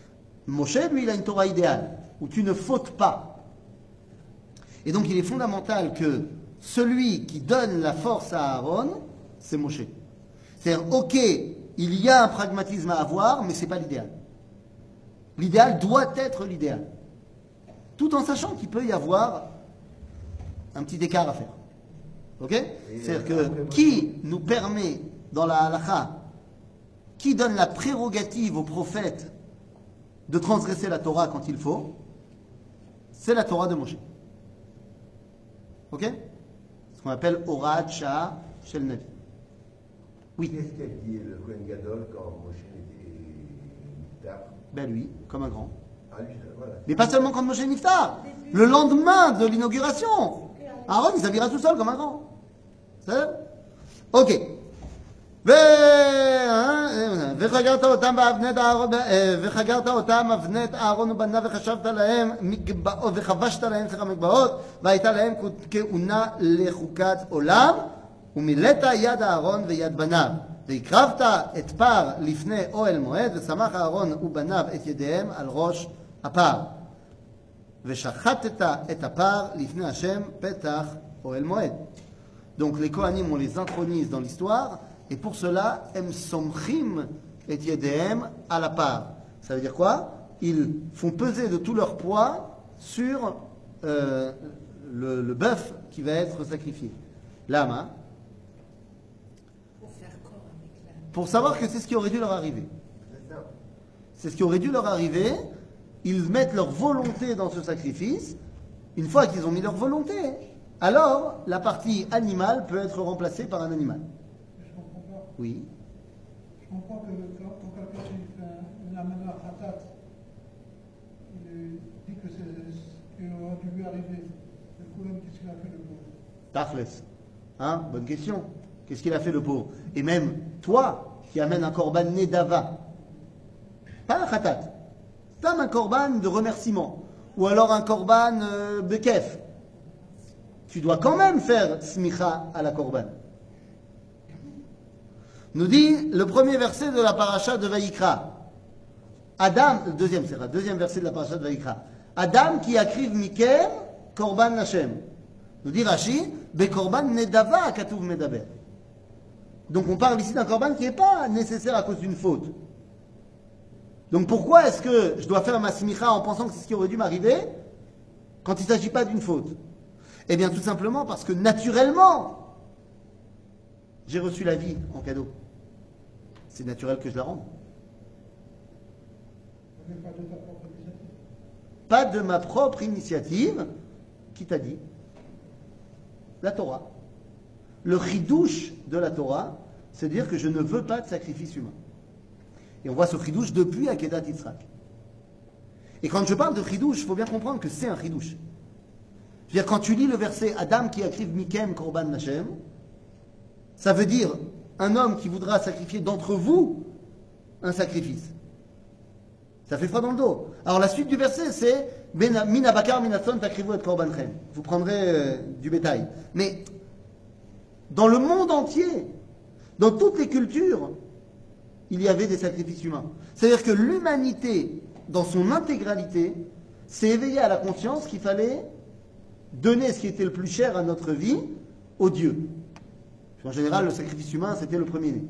Moshe, lui, il a une Torah idéale, où tu ne fautes pas. Et donc, il est fondamental que celui qui donne la force à Aaron, c'est Moshe. C'est-à-dire, ok, il y a un pragmatisme à avoir, mais ce n'est pas l'idéal. L'idéal doit être l'idéal. Tout en sachant qu'il peut y avoir un petit écart à faire. Ok? C'est-à-dire que qui nous permet, dans la halakha, qui donne la prérogative au prophète de transgresser la Torah quand il faut, c'est la Torah de Moshe. Ok? Ce qu'on appelle Horat Shah Shel Navi. Oui. Qu'est-ce qu'a dit le Kohen Gadol quand Moshe était tard? Ben lui, comme un grand. Ah, lui, voilà. Mais pas seulement quand Moshe Niftar. Le lendemain de l'inauguration, Aaron, il s'habillera tout seul comme un grand. C'est ça? Ok. וחגרת אותם באבנת אהרון וחגרת אותם אבנת אהרון ובניו וחשבת להם מגבעות וחבשת להם סליחה מגבעות והייתה להם כהונה לחוקת עולם ומילאת יד אהרון ויד בניו והקרבת את פר לפני אוהל מועד ושמח אהרון ובניו את ידיהם על ראש הפר ושחטת את הפר לפני השם פתח אוהל מועד. Donc les Kohanim, on les intronise dans l'histoire. Et pour cela, em somchim et yedehem à la part. Ça veut dire quoi? Ils font peser de tout leur poids sur euh, le, le bœuf qui va être sacrifié. L'âme, hein? Pour faire corps avec l'âme. Pour savoir que c'est ce qui aurait dû leur arriver. C'est ça. C'est ce qui aurait dû leur arriver. Ils mettent leur volonté dans ce sacrifice. Une fois qu'ils ont mis leur volonté, alors la partie animale peut être remplacée par un animal. Je comprends pas. Oui. Je comprends que quand, quand quelqu'un il fait un- une amana khatat, il dit que c'est ce qui aurait dû lui arriver. Le Kohen, qu'est-ce qu'il a fait le pauvre? Tachles. Hein? Bonne question. Qu'est-ce qu'il a fait le pauvre? Et même toi, qui amènes un korban nedava, pas un khatat, t'as un korban de remerciement, ou alors un korban euh, bekef, tu dois quand même faire smicha à la korban. Nous dit le premier verset de la paracha de Vaïkra. Adam, le deuxième, c'est le deuxième verset de la paracha de Vaïkra. Adam qui akriv mikem korban Hashem. Nous dit Rashi, be korban nedava katuv medaber. Donc on parle ici d'un korban qui n'est pas nécessaire à cause d'une faute. Donc pourquoi est-ce que je dois faire ma smicha en pensant que c'est ce qui aurait dû m'arriver quand il ne s'agit pas d'une faute? Eh bien tout simplement parce que naturellement, j'ai reçu la vie en cadeau. C'est naturel que je la rende. Mais pas de ta propre initiative. Pas de ma propre initiative. Qui t'a dit? La Torah. Le chidouche de la Torah, c'est dire que je ne veux pas de sacrifice humain. Et on voit ce chidouche depuis Akedat Yitzhak. Et quand je parle de chidouche, il faut bien comprendre que c'est un chidouche. Je veux dire, quand tu lis le verset Adam qui akriv mikem korban Hashem, ça veut dire un homme qui voudra sacrifier d'entre vous un sacrifice. Ça fait froid dans le dos. Alors la suite du verset, c'est Mina bakar minatson takrivu et korbanchem. Vous prendrez euh, du bétail. Mais dans le monde entier, dans toutes les cultures, il y avait des sacrifices humains. C'est-à-dire que l'humanité, dans son intégralité, s'est éveillée à la conscience qu'il fallait donner ce qui était le plus cher à notre vie aux dieux. En général, le sacrifice humain, c'était le premier-né.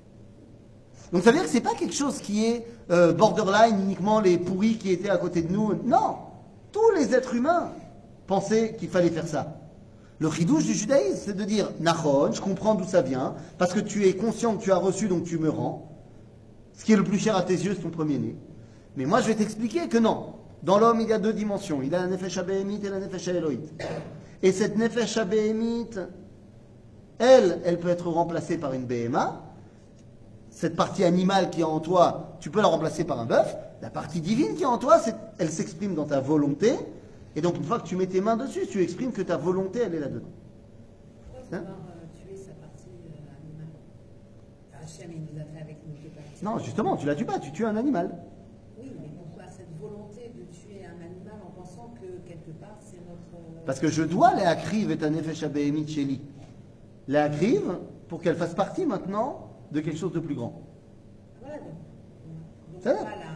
Donc ça veut dire que ce n'est pas quelque chose qui est euh, borderline, uniquement les pourris qui étaient à côté de nous. Non, tous les êtres humains pensaient qu'il fallait faire ça. Le chidouche du judaïsme, c'est de dire « Nachon, je comprends d'où ça vient, parce que tu es conscient que tu as reçu, donc tu me rends. Ce qui est le plus cher à tes yeux, c'est ton premier-né. Mais moi, je vais t'expliquer que non. Dans l'homme, il y a deux dimensions. Il y a la nefesh habéhémite et la nefesh haéloïte. Et cette nefesh habéhémite, elle, elle peut être remplacée par une béhéma. Cette partie animale qui est en toi, tu peux la remplacer par un bœuf. La partie divine qui est en toi, c'est, elle s'exprime dans ta volonté. Et donc, une fois que tu mets tes mains dessus, tu exprimes que ta volonté, elle est là-dedans. Pourquoi vouloir euh, tuer sa partie euh, animale? Hachem, il nous a fait avec nos deux parties. Non, justement, tu la tues pas, tu tues un animal. Oui, mais pourquoi cette volonté de tuer un animal en pensant que quelque part c'est notre. euh, Parce que je dois les akriv et un nefesh habéhémite chéli. Les akriv pour qu'elle fasse partie maintenant de quelque chose de plus grand. Voilà, donc. Donc, Ça on va. va la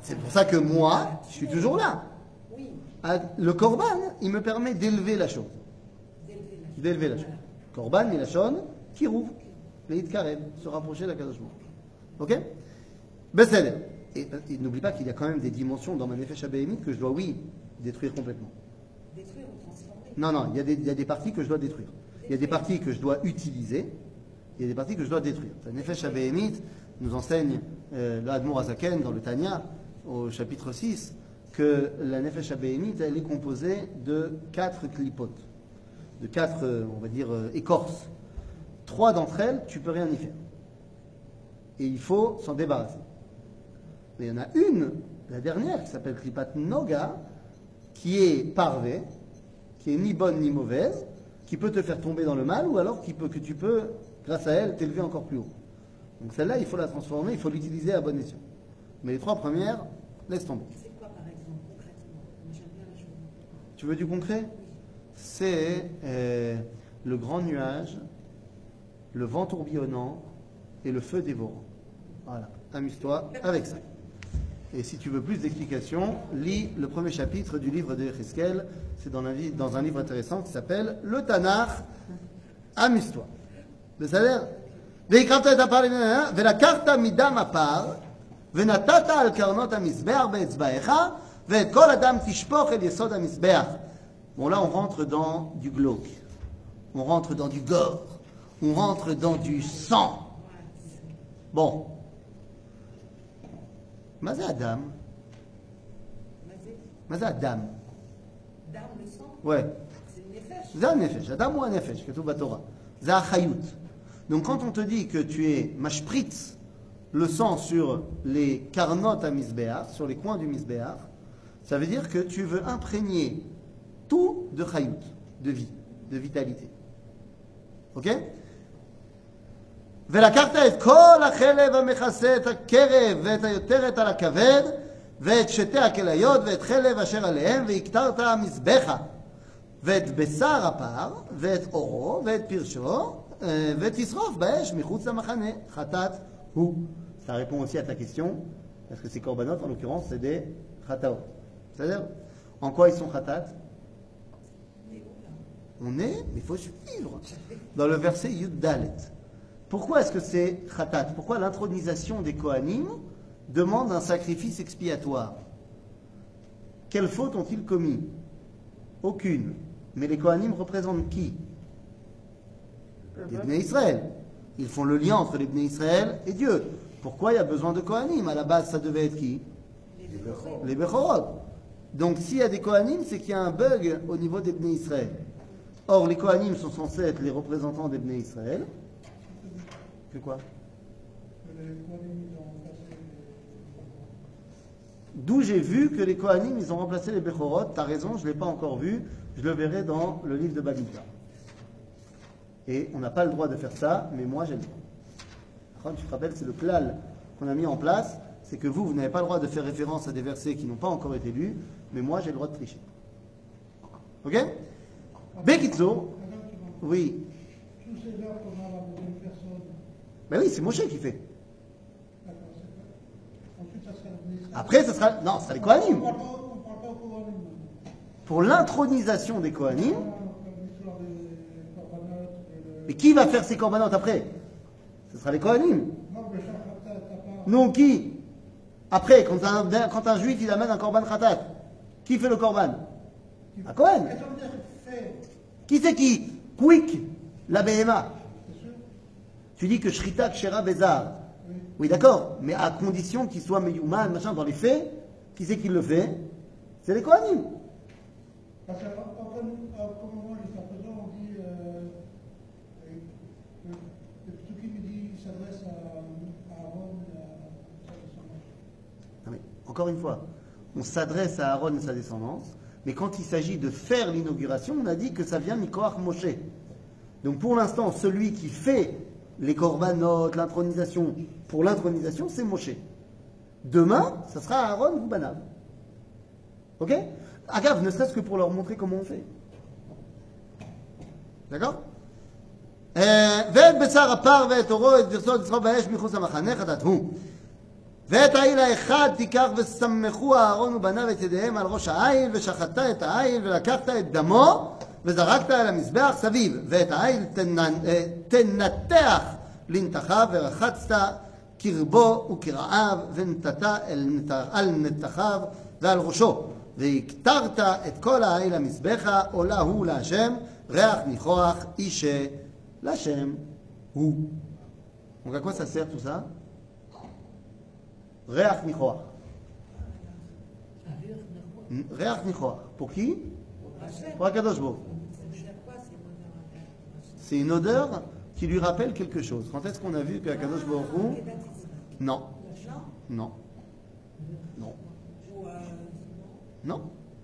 C'est pour ça que moi, je suis toujours là. Oui, Ah, le korban, il me permet d'élever la chose. d'élever la chose. D'élever la chose. Korban, milachon, kirouv, leït karev, se rapprocher d'Akadosh Baruch Hu. Ok? Besséder. Et, et n'oublie pas qu'il y a quand même des dimensions dans ma nefesh abéhémite que je dois, oui, détruire complètement. Détruire ou transformer. Non, non, il y, a des, il y a des parties que je dois détruire. Il y a des parties que je dois utiliser. Il y a des parties que je dois détruire. La nefesh abéhémite nous enseigne euh, l'Admour Azaken dans le Tanya, au chapitre six, que la nefesh abéhémite, elle est composée de quatre clipotes, de quatre, euh, on va dire, euh, écorces. Trois d'entre elles, tu peux rien y faire. Et il faut s'en débarrasser. Mais il y en a une, la dernière, qui s'appelle Klipat Noga, qui est parvée, qui est ni bonne ni mauvaise, qui peut te faire tomber dans le mal, ou alors qui peut, que tu peux, grâce à elle, t'élever encore plus haut. Donc celle-là, il faut la transformer, il faut l'utiliser à bon escient. Mais les trois premières, laisse tomber. C'est quoi par exemple concrètement? Moi j'aime bien la chose. Tu veux du concret? C'est euh, le grand nuage, le vent tourbillonnant et le feu dévorant. Voilà, amuse-toi avec ça. Et si tu veux plus d'explications, lis le premier chapitre du livre de Yecheskel. C'est dans, un li- dans un livre intéressant qui s'appelle Le Tanakh. Amuse-toi. בסדר? והקרבת את הפר ולקחת מדם הפר ונתת על קרנות המזבח באצבעיך ואת כל הדם תשפוך אל יסוד המזבח. Bon là on rentre dans du glauque, on rentre dans du gore, on rentre dans du sang. Bon. מה זה אדם? מה זה? מה זה אדם? דם le sang? Ouais. C'est une nefesh. זה הנפש, אדם הוא הנפש, כתוב בתורה. זה החיות. Donc quand on te dit que tu es mashpritz, le sang sur les karnot à misbéach, sur les coins du misbéach, ça veut dire que tu veux imprégner tout de chayut, de vie, de vitalité. Ok? ולקחת את כל החלב המכסה את הקרב ואת היותרת על הכבד ואת שתי הכליות ואת חלב אשר עליהם והקטרת המזבחה ואת בשר הפר ואת אורו ואת פרשו ותשרוף באש מחוץ למחנה חטאת הוא. Ça répond aussi à ta question parce que ces korbanot en l'occurrence c'est des chataot. C'est-à-dire en quoi ils sont khatat? On est, mais il faut suivre. Dans le verset Yud Dalet. Pourquoi est-ce que c'est khatat? Pourquoi l'intronisation des Kohanim demande un sacrifice expiatoire? Quelle faute ont-ils commis? Aucune. Mais les Kohanim représentent qui? Les Bnei Israël. Ils font le lien entre les Bnei Israël et Dieu. Pourquoi il y a besoin de Kohanim? À la base, ça devait être qui? Les Bechorot. Donc s'il y a des Kohanim, c'est qu'il y a un bug au niveau des Bnei Israël. Or, les Kohanim sont censés être les représentants des Bnei Israël. Que quoi? D'où j'ai vu que les Kohanim, ils ont remplacé les Bechorot. T'as raison, je ne l'ai pas encore vu. Je le verrai dans le livre de Bamidbar. Et on n'a pas le droit de faire ça, mais moi j'ai le droit. Tu te rappelles, c'est le klal qu'on a mis en place. C'est que vous, vous n'avez pas le droit de faire référence à des versets qui n'ont pas encore été lus, mais moi j'ai le droit de tricher. Ok? Bekitso, oui. Tous ces heures qu'on a la deuxième personne, Ben oui, c'est Moshe qui fait. d'accord, c'est pas. Ensuite, ça sera le ministère. Après, ce sera. Non, ce sera les Kohanim. On ne parle pas on parle pas au Kohanim. Pour l'intronisation des Kohanim, L'histoire des corbanotes et le. et qui va faire ces corbanotes après? Ce sera les Kohanim. Non, le chef Khatat, t'as pas. Non, qui? Après, quand un, quand un juif il amène un korban khatat, qui fait le korban? Un Kohen. Qu'est-ce que ça veut dire fait? Qui c'est qui? Quick, la Behema. C'est sûr? Tu dis que Shrita Kshera Bezar. Oui. Oui, d'accord, mais à condition qu'il soit meyouman, machin, dans les faits, qui c'est qui le fait? C'est les Kohanim. Parce qu'à aucun moment jusqu'à présent, on dit. Euh, euh, le Psuki me dit il s'adresse à, à Aaron et à sa descendance. Non, mais, encore une fois, on s'adresse à Aaron et sa descendance, mais quand il s'agit de faire l'inauguration, on a dit que ça vient Mikoach Moshe. Donc pour l'instant, celui qui fait les korbanot, l'intronisation, pour l'intronisation, c'est Moshe. Demain, ça sera Aaron ou Banav. Ok? Agave, ne serait-ce que pour leur montrer comment on fait. D'accord? ואת בשר הפר ואת אורו ואת ברסו תשרוף באש מחוץ למחנה חטאת הוא. ואת העיל האחד תיקח וסמכו אהרון ובניו את ידיהם על ראש העיל ושחטת את העיל ולקחת את דמו וזרקת על המזבח סביב ואת העיל תנתח לנתחיו ורחצת קרבו וקרעיו ונתת על נתחיו ועל ראשו והקטרת את כל העיל המזבחה עולה הוא להשם ריח ניחוח אישה להשם הוא. Donc à quoi ça sert tout ça? Réach Nichoach. Réach Nichoach. Pour qui? Pour Akadosh Baruch. C'est une odeur qui lui rappelle quelque chose. Quand est-ce qu'on a vu que Akadosh Baruch? Non. Non. Non. Non.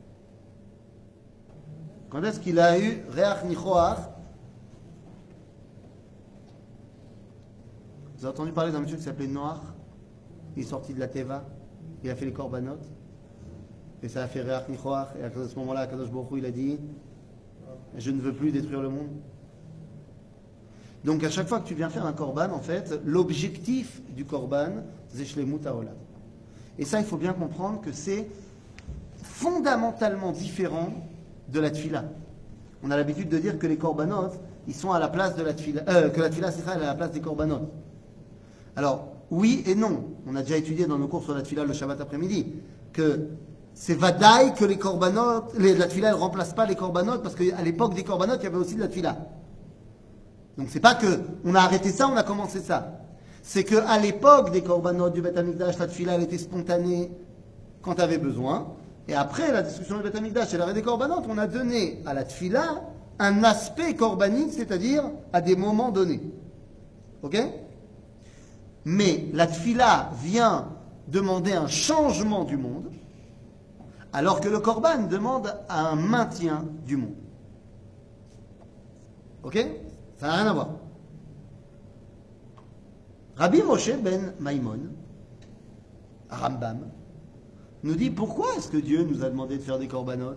Quand est-ce qu'il a eu Réach Nichoach? Vous avez entendu parler d'un monsieur qui s'appelait Noach? Il est sorti de la Teva, il a fait les korbanot, et ça a fait Réach Nichoach, et à ce moment-là, Akadosh Baruch Hu, il a dit je ne veux plus détruire le monde. Donc à chaque fois que tu viens faire un korban, en fait, l'objectif du korban, c'est Shlemut Haolam. Et ça, il faut bien comprendre que c'est fondamentalement différent de la tfila. On a l'habitude de dire que les korbanot, ils sont à la place de la tfila, euh, que la tfila, c'est ça, elle est à la place des korbanot. Alors, oui et non. On a déjà étudié dans nos cours sur la tfila le Shabbat après-midi que c'est vadaï que les korbanot, les, la tfila, elle ne remplace pas les korbanot parce qu'à l'époque des korbanot, il y avait aussi de la tfila. Donc c'est pas que on a arrêté ça, on a commencé ça. C'est qu'à l'époque des korbanot du Beth Amikdash, la tfila, elle était spontanée quand tu avais besoin. Et après la destruction du Beth Amikdash et l'arrêt des korbanot, on a donné à la tfila un aspect corbanique, c'est-à-dire à des moments donnés. Ok? Mais la tfila vient demander un changement du monde, alors que le korban demande un maintien du monde. Ok? Ça n'a rien à voir. Rabbi Moshe ben Maimon, Rambam, nous dit pourquoi est-ce que Dieu nous a demandé de faire des korbanot?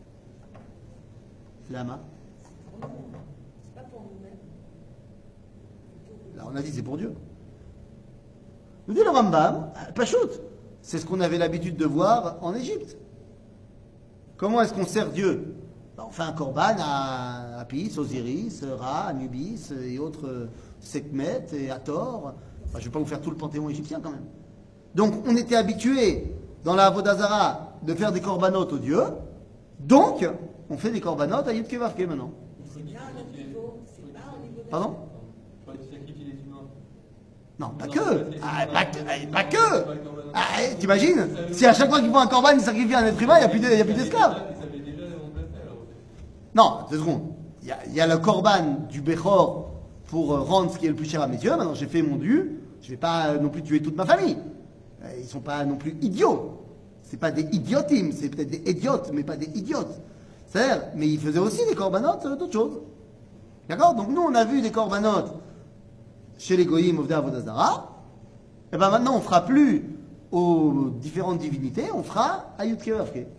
Lama. C'est pas pour nous-mêmes. Là, on a dit c'est pour Dieu. Nous dit le Rambam, Pachout, c'est ce qu'on avait l'habitude de voir en Égypte. Comment est-ce qu'on sert Dieu? On fait un korban à Apis, Osiris, Ra, Anubis et autres Sekhmet et Hathor. Enfin, je ne vais pas vous faire tout le panthéon égyptien quand même. Donc on était habitué dans la Avodah Zara de faire des korbanot aux dieux. Donc on fait des korbanot à Yud Keh Vav Keh maintenant. C'est pas au niveau, c'est pas au niveau de Pardon? Pour aller sacrifier les humains. Non, pas que. Ah, pas que. Pas que. Ah, t'imagines? Si à chaque fois qu'ils font un korban, ils sacrifient un être humain, il n'y a plus de- il y a plus d'esclaves. Ils savaient déjà remplacer alors. Non, deux secondes. Il y a, il y a le korban du Bechor pour euh, rendre ce qui est le plus cher à mes yeux. Maintenant, j'ai fait mon dû. Je ne vais pas euh, non plus tuer toute ma famille. Euh, Ils ne sont pas non plus idiots. Ce pas des idiotimes. C'est peut-être des idiotes, mais pas des idiotes. C'est-à-dire, mais ils faisaient aussi des corbanotes euh, d'autres choses. D'accord? Donc nous, on a vu des corbanotes chez les goyim Ovdei Avodah Zara. Et bien maintenant, on ne fera plus aux différentes divinités. On fera à Yud Keh Vav Keh.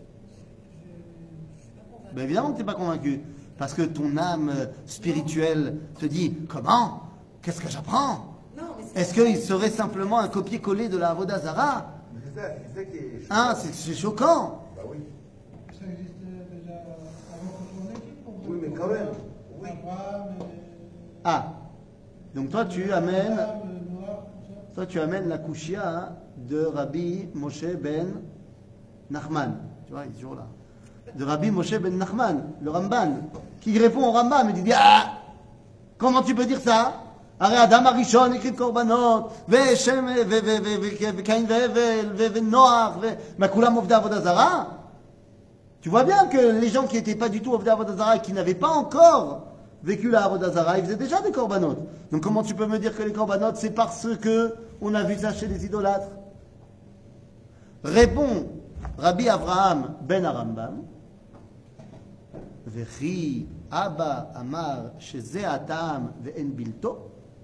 Ben évidemment que tu n'es pas convaincu. Parce que ton âme spirituelle te dit comment? Qu'est-ce que j'apprends? Non, mais c'est Est-ce qu'il serait simplement un copier-coller de la Avodah Zara? C'est ça, c'est ça qui est choquant. Hein, c'est c'est choquant. Bah oui. Ça existait déjà avant qu'on soit en Égypte. on Oui, faisait mais le quand même. Korban. Oui. Abraham et- Ah, donc toi tu amènes, Abraham, Noach, tout ça. toi tu amènes la kushia hein, de Rabbi Moshe ben Nachman. Tu vois, il est toujours là. De Rabbi Moshe ben Nachman, le Ramban, qui répond au Rambam et dit ah, comment tu peux dire ça? הרי האדם הראשון הקריב קורבנות, ושם, וקין והבל, ונוח, מה כולם עובדי עבודה זרה? Tu vois bien que les gens qui n'étaient pas du tout עובדי עבודה זרה et qui n'avaient pas encore vécu la עבודה זרה, ils faisaient déjà des korbanot. Donc comment tu peux me dire que les korbanot, c'est parce que on a vu ça chez les idolâtres? Répond Rabbi Avraham ben Arambam, וכי אבא אמר שזה הטעם ואין בלתו?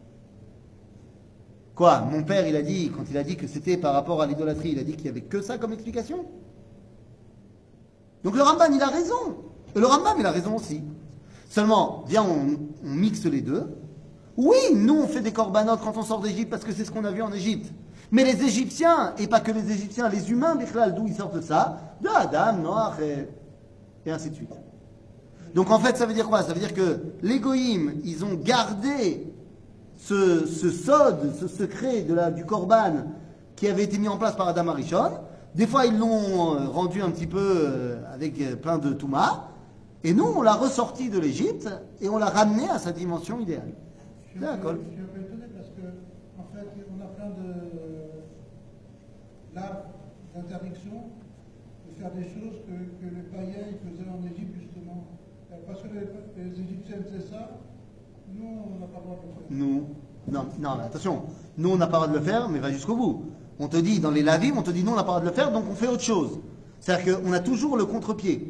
Quoi? Mon père, il a dit, quand il a dit que c'était par rapport à l'idolâtrie, il a dit qu'il n'y avait que ça comme explication. Donc le Ramban, il a raison. Et le Rambam, il a raison aussi. Seulement, viens, on, on mixe les deux. Oui, nous, on fait des korbanot quand on sort d'Égypte parce que c'est ce qu'on a vu en Égypte. Mais les Égyptiens, et pas que les Égyptiens, les humains, Bichlal, d'où ils sortent ça? De Adam, Noach, et, et ainsi de suite. Donc en fait, ça veut dire quoi? Ça veut dire que les Goïms, ils ont gardé ce, ce sod, ce secret de la, du Korban qui avait été mis en place par Adam Arishon. Des fois, ils l'ont rendu un petit peu avec plein de Touma. Et nous, on l'a ressorti de l'Égypte et on l'a ramené à sa dimension idéale. Je suis un peu je suis un peu étonné parce que, en fait, on a plein de là, d'interdiction de faire des choses que, que les païens ils faisaient en Égypte, justement. Parce que les, les Égyptiens faisaient ça, nous, on n'a pas le droit de le faire. Nous, non, non, mais attention, nous, on n'a pas le droit de le faire, mais va jusqu'au bout. On te dit, dans les lavim, on te dit non, on n'a pas le droit de le faire, donc on fait autre chose. C'est-à-dire qu'on a toujours le contre-pied.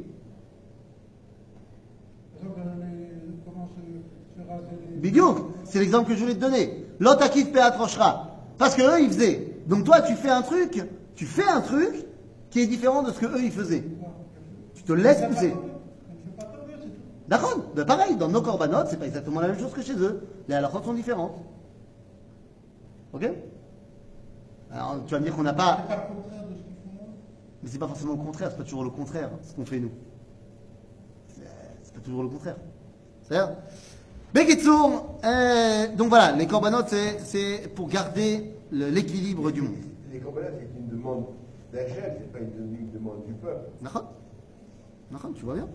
Par exemple, les, comment se, se raser les... Bidiouk, c'est l'exemple que je voulais te donner. L'otakif péatrochera. Parce que eux, ils faisaient. Donc toi, tu fais un truc, tu fais un truc qui est différent de ce que eux, ils faisaient. Tu te laisses pousser. D'accord, ben pareil, dans nos corbanotes, c'est pas exactement la même chose que chez eux. Les halakhot sont différentes. Ok? Alors, tu vas me dire qu'on n'a pas. C'est pas le contraire de ce qu'ils font. Mais c'est pas forcément le contraire, c'est pas toujours le contraire, ce qu'on fait nous. C'est c'est pas toujours le contraire. C'est-à-dire Bekitsour, euh, donc voilà, les corbanotes, c'est, c'est pour garder le- l'équilibre du monde. Les corbanotes, c'est une demande d'Hachem, c'est pas une, une demande du peuple. D'accord? D'accord, tu vois bien.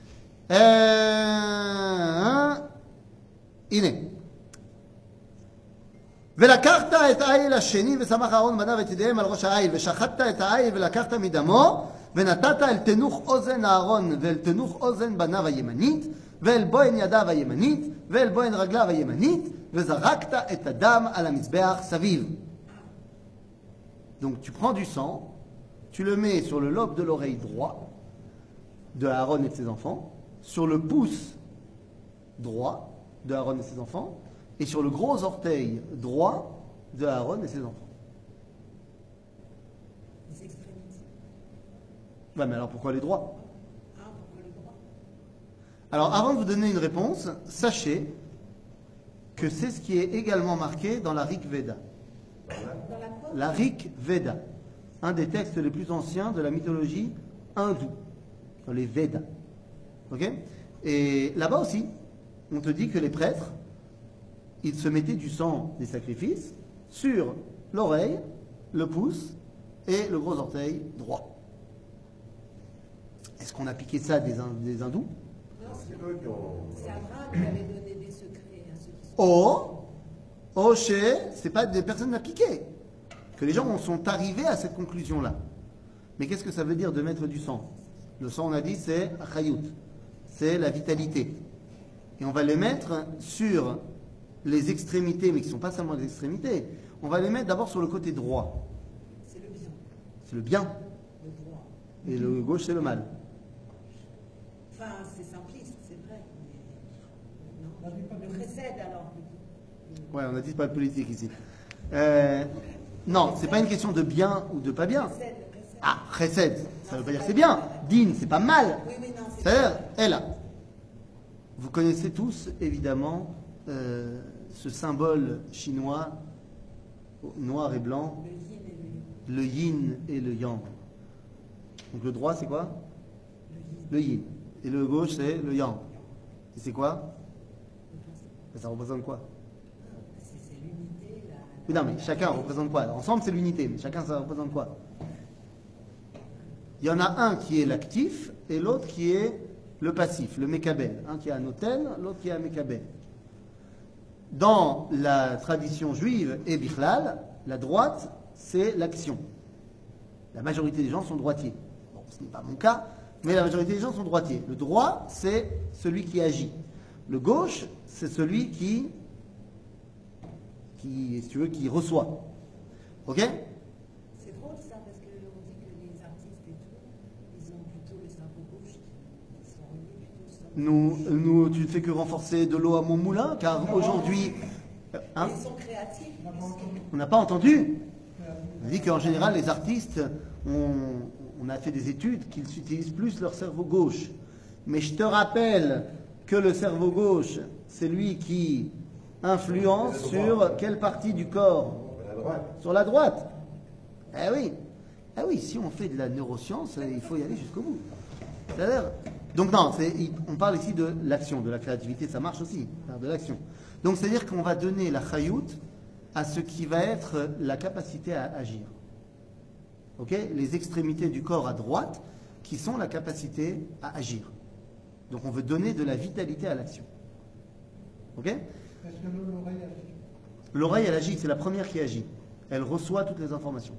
Euh, הנה. ולקחת את העיל השני ושמח אהרון בניו את ידיהם על ראש העיל ושחטת את העיל ולקחת מדמו ונתת אל תנוך אוזן אהרון ואל תנוך אוזן בניו הימנית ואל בוין ידיו הימנית ואל בוין רגליו הימנית וזרקת את הדם על המזבח סביב. Donc tu prends du sang, tu le mets sur le lobe de l'oreille droit de Aaron et de ses enfants, sur le pouce droit de Aaron et ses enfants, et sur le gros orteil droit de Aaron et ses enfants. Les extrémités. Ouais, mais alors pourquoi les droits? Ah, pourquoi les droits? Alors avant de vous donner une réponse, sachez que c'est ce qui est également marqué dans la Rig Veda. Dans la quoi? La Rig Veda, un des textes les plus anciens de la mythologie hindoue, dans les Védas. Ok? Et là-bas aussi, on te dit que les prêtres, ils se mettaient du sang des sacrifices sur l'oreille, le pouce et le gros orteil droit. Est-ce qu'on a piqué ça des, hin- des hindous? Non, C'est eux qui ont. c'est Abraham qui avait donné des secrets à ceux qui sont. Oh, oh, chez, c'est pas des personnes à piquer. Que les gens en sont arrivés à cette conclusion-là. Mais qu'est-ce que ça veut dire de mettre du sang? Le sang, on a dit, c'est achayut, c'est la vitalité. Et on va le mettre sur les extrémités, mais qui ne sont pas seulement les extrémités. On va les mettre d'abord sur le côté droit. C'est le bien, C'est le bien. le droit. Et le gauche, c'est le mal. Enfin, c'est simpliste, c'est vrai. Mais non. Le précède alors. Ouais, on a dit pas de politique ici. Euh, non, c'est pas une question de bien ou de pas bien. Le précède, le précède. Ah, chesed, ça veut pas dire c'est bien. Din, c'est pas mal. Oui, oui, non, c'est C'est-à-dire, elle a. Vous connaissez tous, évidemment, euh, ce symbole chinois, noir et blanc, le yin le yin et le yang. et le yang. Donc le droit, c'est quoi? Le yin. Et le gauche, c'est le yang. Et c'est quoi? Ça représente quoi? C'est c'est l'unité, la. Oui, non, mais chacun représente quoi? Ensemble, c'est l'unité, mais chacun, ça représente quoi? Il y en a un qui est l'actif et l'autre qui est le passif, le mékabel. Un qui est un hôtel, l'autre qui est un mékabel. Dans la tradition juive et bichlal, la droite, c'est l'action. La majorité des gens sont droitiers. Bon, ce n'est pas mon cas, mais la majorité des gens sont droitiers. Le droit, c'est celui qui agit. Le gauche, c'est celui qui, qui, si tu veux, qui reçoit. Ok? C'est drôle ça, parce qu'on dit que les artistes et tout, ils ont plutôt le cerveau gauche, ils sont reliés plutôt sur. Nous, nous, tu ne fais que renforcer de l'eau à mon moulin, car aujourd'hui, euh, hein, Ils sont créatifs. on n'a pas entendu. On a dit qu'en général, les artistes, on, on a fait des études qu'ils utilisent plus leur cerveau gauche. Mais je te rappelle que le cerveau gauche, c'est lui qui influence sur quelle partie du corps? La droite. Sur la droite. Eh oui. Eh oui, si on fait de la neuroscience, il faut y aller jusqu'au bout. C'est-à-dire... Donc non, c'est, on parle ici de l'action, de la créativité, ça marche aussi, de l'action. Donc c'est-à-dire qu'on va donner la chayout à ce qui va être la capacité à agir. Ok? Les extrémités du corps à droite qui sont la capacité à agir. Donc on veut donner de la vitalité à l'action. Ok? Est-ce que l'oreille agit? L'oreille, elle agit, c'est la première qui agit. Elle reçoit toutes les informations.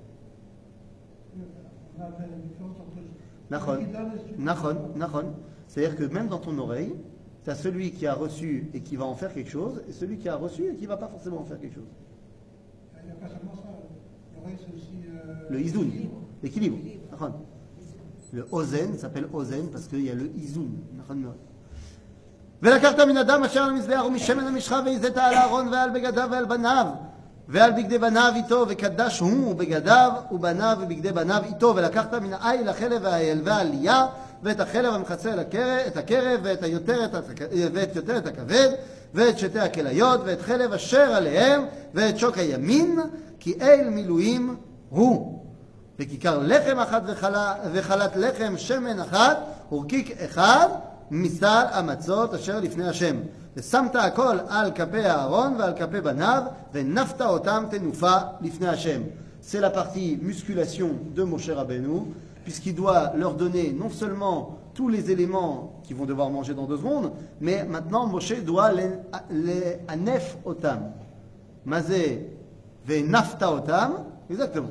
On a fait la différence entre Nachon, celui qui donne et celui qui nachon, reçoit. nachon. C'est-à-dire que même dans ton oreille, tu as celui qui a reçu et qui va en faire quelque chose, et celui qui a reçu et qui ne va pas forcément en faire quelque chose. Il n'y a pas seulement ça. L'oreille, c'est aussi. euh, Le izoun, L'équilibre. l'équilibre. L'équilibre. Nachon. Le ozen s'appelle ozen parce qu'il y a le izoun. Nachon מאוד. ולקחת מן הדם אשר על המזבח ומשמן המשחה והזית על הארון ועל בגדיו ועל בניו ועל בגדי בניו איתו וקדש הוא בגדיו ובניו ובגדי בניו איתו ולקחת מן העיל החלב והאל והעלייה ואת החלב המכסה את הקרב ואת היותרת ואת יותרת הכבד ואת שתי הכליות ואת חלב אשר עליהם ואת שוק הימין כי אל מילואים הוא וכיכר לחם אחת וחלת לחם שמן אחת ורקיק אחד מסל המצות אשר לפני השם ושמת הכל על כפי הארון ועל כפי בניו ונפת אותם תנופה לפני השם. C'est la partie musculation de Moshe Rabbeinu puisqu'il doit leur donner non seulement tous les éléments qu'ils vont devoir manger dans deux secondes, mais maintenant Moshe doit les, les anef otam. Mazé venafta otam, exactement.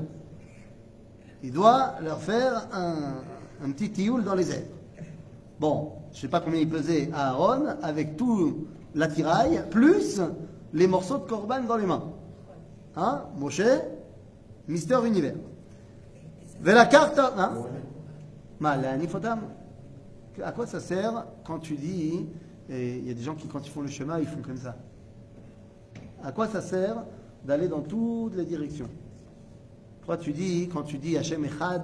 Il doit leur faire un, un petit tioul dans les airs. Bon, je ne sais pas combien il pesait à Aaron avec tout l'attirail, plus les morceaux de korban dans les mains. Hein, Moshe, Mister Univers. Vela carte, hein? Mal, Nifotam. À quoi ça sert quand tu dis, et il y a des gens qui quand ils font le chemin, ils font comme ça. À quoi ça sert d'aller dans toutes les directions? Toi tu dis, quand tu dis Hashem Echad,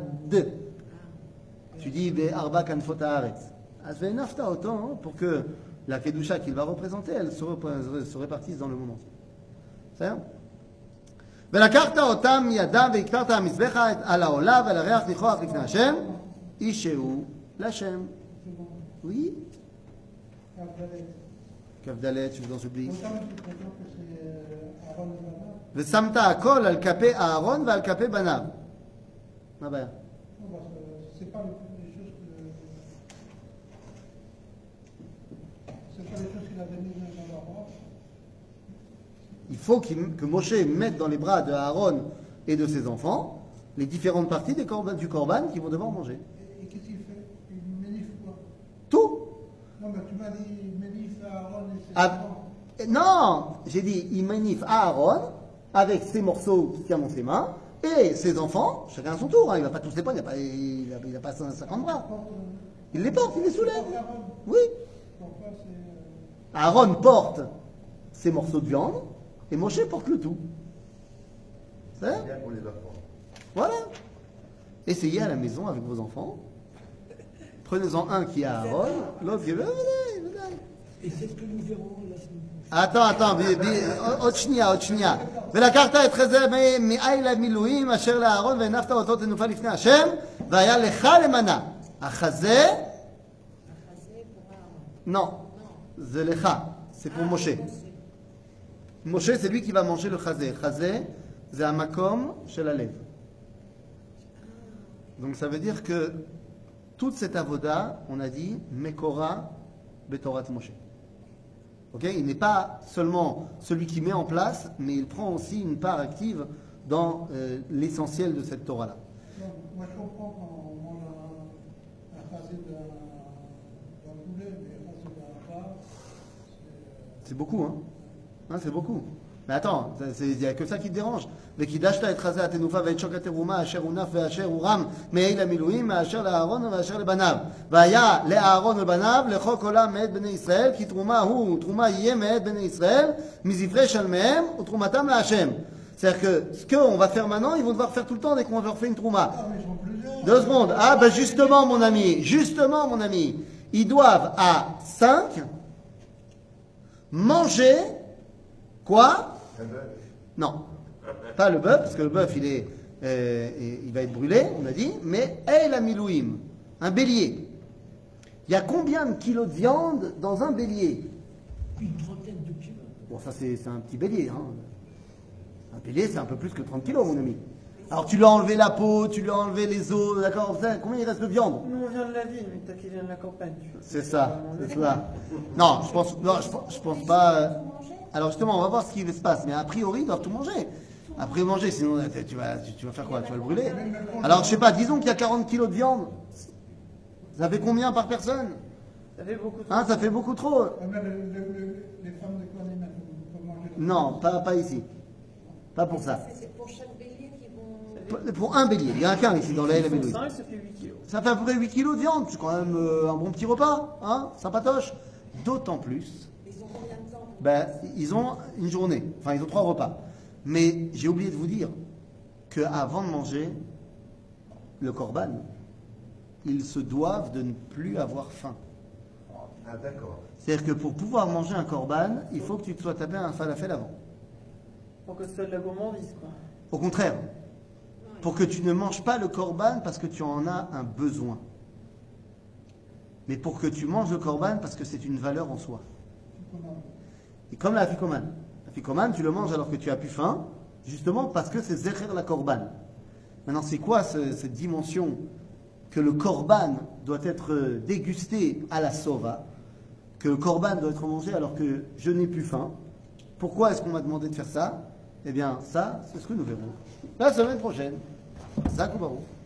tu dis Be'arba kanfot haaretz. Nafta autant pour que la Kedusha qu'il va représenter, elle se, repré- se répartisse dans le monde entier. C'est ça? ולקחת אותם מידם והקטרת המזבח על העולה ועל הריח ניחוח לפני השם, איש שהוא לשם. Oui? כף דלת, je vous en supplie. Autant, je prétends que c'est euh, Aaron et Bana. ושמת הכל על כפי אהרון ועל כפי בניו. מה הבעיה? Non, parce que c'est pas les, les choses que. C'est pas les choses qu'il avait mises dans leur bras. Il faut qu'il- que Moshe mette dans les bras de Aaron et de ses enfants les différentes parties des corban- du korban qu'ils vont devoir manger. Et, et qu'est-ce qu'il fait? Il ménifie quoi? Tout. Non, mais tu m'as dit ménifie Aaron et ses Ah, enfants. non, j'ai dit il manifie Aaron avec ses morceaux qu'il tient dans ses mains et ses enfants, chacun à son tour. Hein, il ne va pas tous les prendre, il n'a pas, il a, il a pas cinquante bras. Porte, euh, Il les porte, il les soulève. porte Aaron. Oui. Pourquoi c'est. euh, Aaron porte ses morceaux de viande et Moshe porte le tout. C'est ça? Bien pour les enfants. Voilà. Essayez à la maison avec vos enfants. Prenez-en un qui est Aaron, l'autre qui est... Et c'est ce que nous verrons la semaine prochaine. attends, attends, ב- ב- עוד שנייה, עוד שנייה. ולקחת את חזה מאיל המילואים אשר לאהרון והנפת אותו תנופה לפני השם והיה לך למנה. החזה, Achazé pour Aaron. non, זה לך, c'est pour Moshe. Moshe, c'est lui qui va manger le chazé. Chazé, c'est un makom chez la lèvre. Donc ça veut dire que toute cette avoda, on a dit, Mekora Betorat Moshe. Ok, il n'est pas seulement celui qui met en place, mais il prend aussi une part active dans euh, l'essentiel de cette Torah-là. Non, moi je comprends quand on mange un, un phasé d'un d'un poulet, mais un phasé d'un rat, c'est. C'est beaucoup, hein, hein c'est beaucoup. Mais attends, il n'y a que ça qui te dérange. וקידשת את חזה התנופה ואת שוק התרומה אשר הונף ואשר הורם מעיל המילואים מאשר לאהרון ואשר לבניו. והיה לאהרון ובניו לחוק עולם מאת בני ישראל כי תרומה הוא ותרומה יהיה מאת בני ישראל מזבחי שלמיהם ותרומתם להשם. C'est-à-dire que ce qu'on va faire maintenant, ils vont devoir faire tout le temps dès qu'on va leur faire une trouma. Ah, mais ils sont plusieurs. Deux secondes. Ah ben justement mon ami, justement mon ami, ils doivent à cinq manger quoi? Un bœuf. Non. Pas le bœuf, parce que le bœuf, il, est, euh, il va être brûlé, on a dit, mais El Amilouim, un bélier. Il y a combien de kilos de viande dans un bélier? Une trentaine de kilos. Bon, ça, c'est c'est un petit bélier. Hein. Un bélier, c'est un peu plus que trente kilos, mon ami. Alors, tu lui as enlevé la peau, tu lui as enlevé les os, d'accord? Combien il reste de viande? Nous, on vient de la ville, mais toi qui viens de la campagne. tu- C'est ça, c'est ça. Non, je pense, non, je, pense- je pense pas. euh, Alors justement, on va voir ce qui se passe. Mais a priori, ils doivent tout manger. Après manger, sinon euh, tu vas, tu, tu vas faire quoi? Tu vas le brûler. Alors je sais pas, disons qu'il y a quarante kilos de viande. Ça fait combien par personne? Ça fait beaucoup de Hein, ça fait beaucoup trop. Ouais, mais le- le- le- les femmes de Kohanim, elles peuvent peuvent manger. Non, pas, pas ici. Pas pour ça. C'est- C'est pour chaque bélier qui vont. Pour- Pour un bélier. Il y en a qu'un ici dans la L M L. cinq, ça fait huit kilos. Ça fait à peu près huit kilos de viande. C'est quand même euh, un bon petit repas. Hein, sympatoche. D'autant plus. Ils ont combien de temps pour- Ben, ils ont une journée, enfin ils ont trois repas. Mais j'ai oublié de vous dire qu'avant de manger le korban, ils se doivent de ne plus avoir faim. Ah, d'accord. C'est-à-dire que pour pouvoir manger un korban, il faut que tu te sois tapé un falafel avant. Pour que ce soit de la gourmandise, quoi. Au contraire, pour que tu ne manges pas le korban parce que tu en as un besoin. Mais pour que tu manges le korban parce que c'est une valeur en soi. Et comme la fikoman. La fikoman, tu le manges alors que tu as plus faim, justement parce que c'est zecher la korban. Maintenant, c'est quoi ce- cette dimension que le korban doit être dégusté à la sova, que le korban doit être mangé alors que je n'ai plus faim? Pourquoi est-ce qu'on m'a demandé de faire ça? Eh bien, ça, c'est ce que nous verrons la semaine prochaine. Zakoubarou.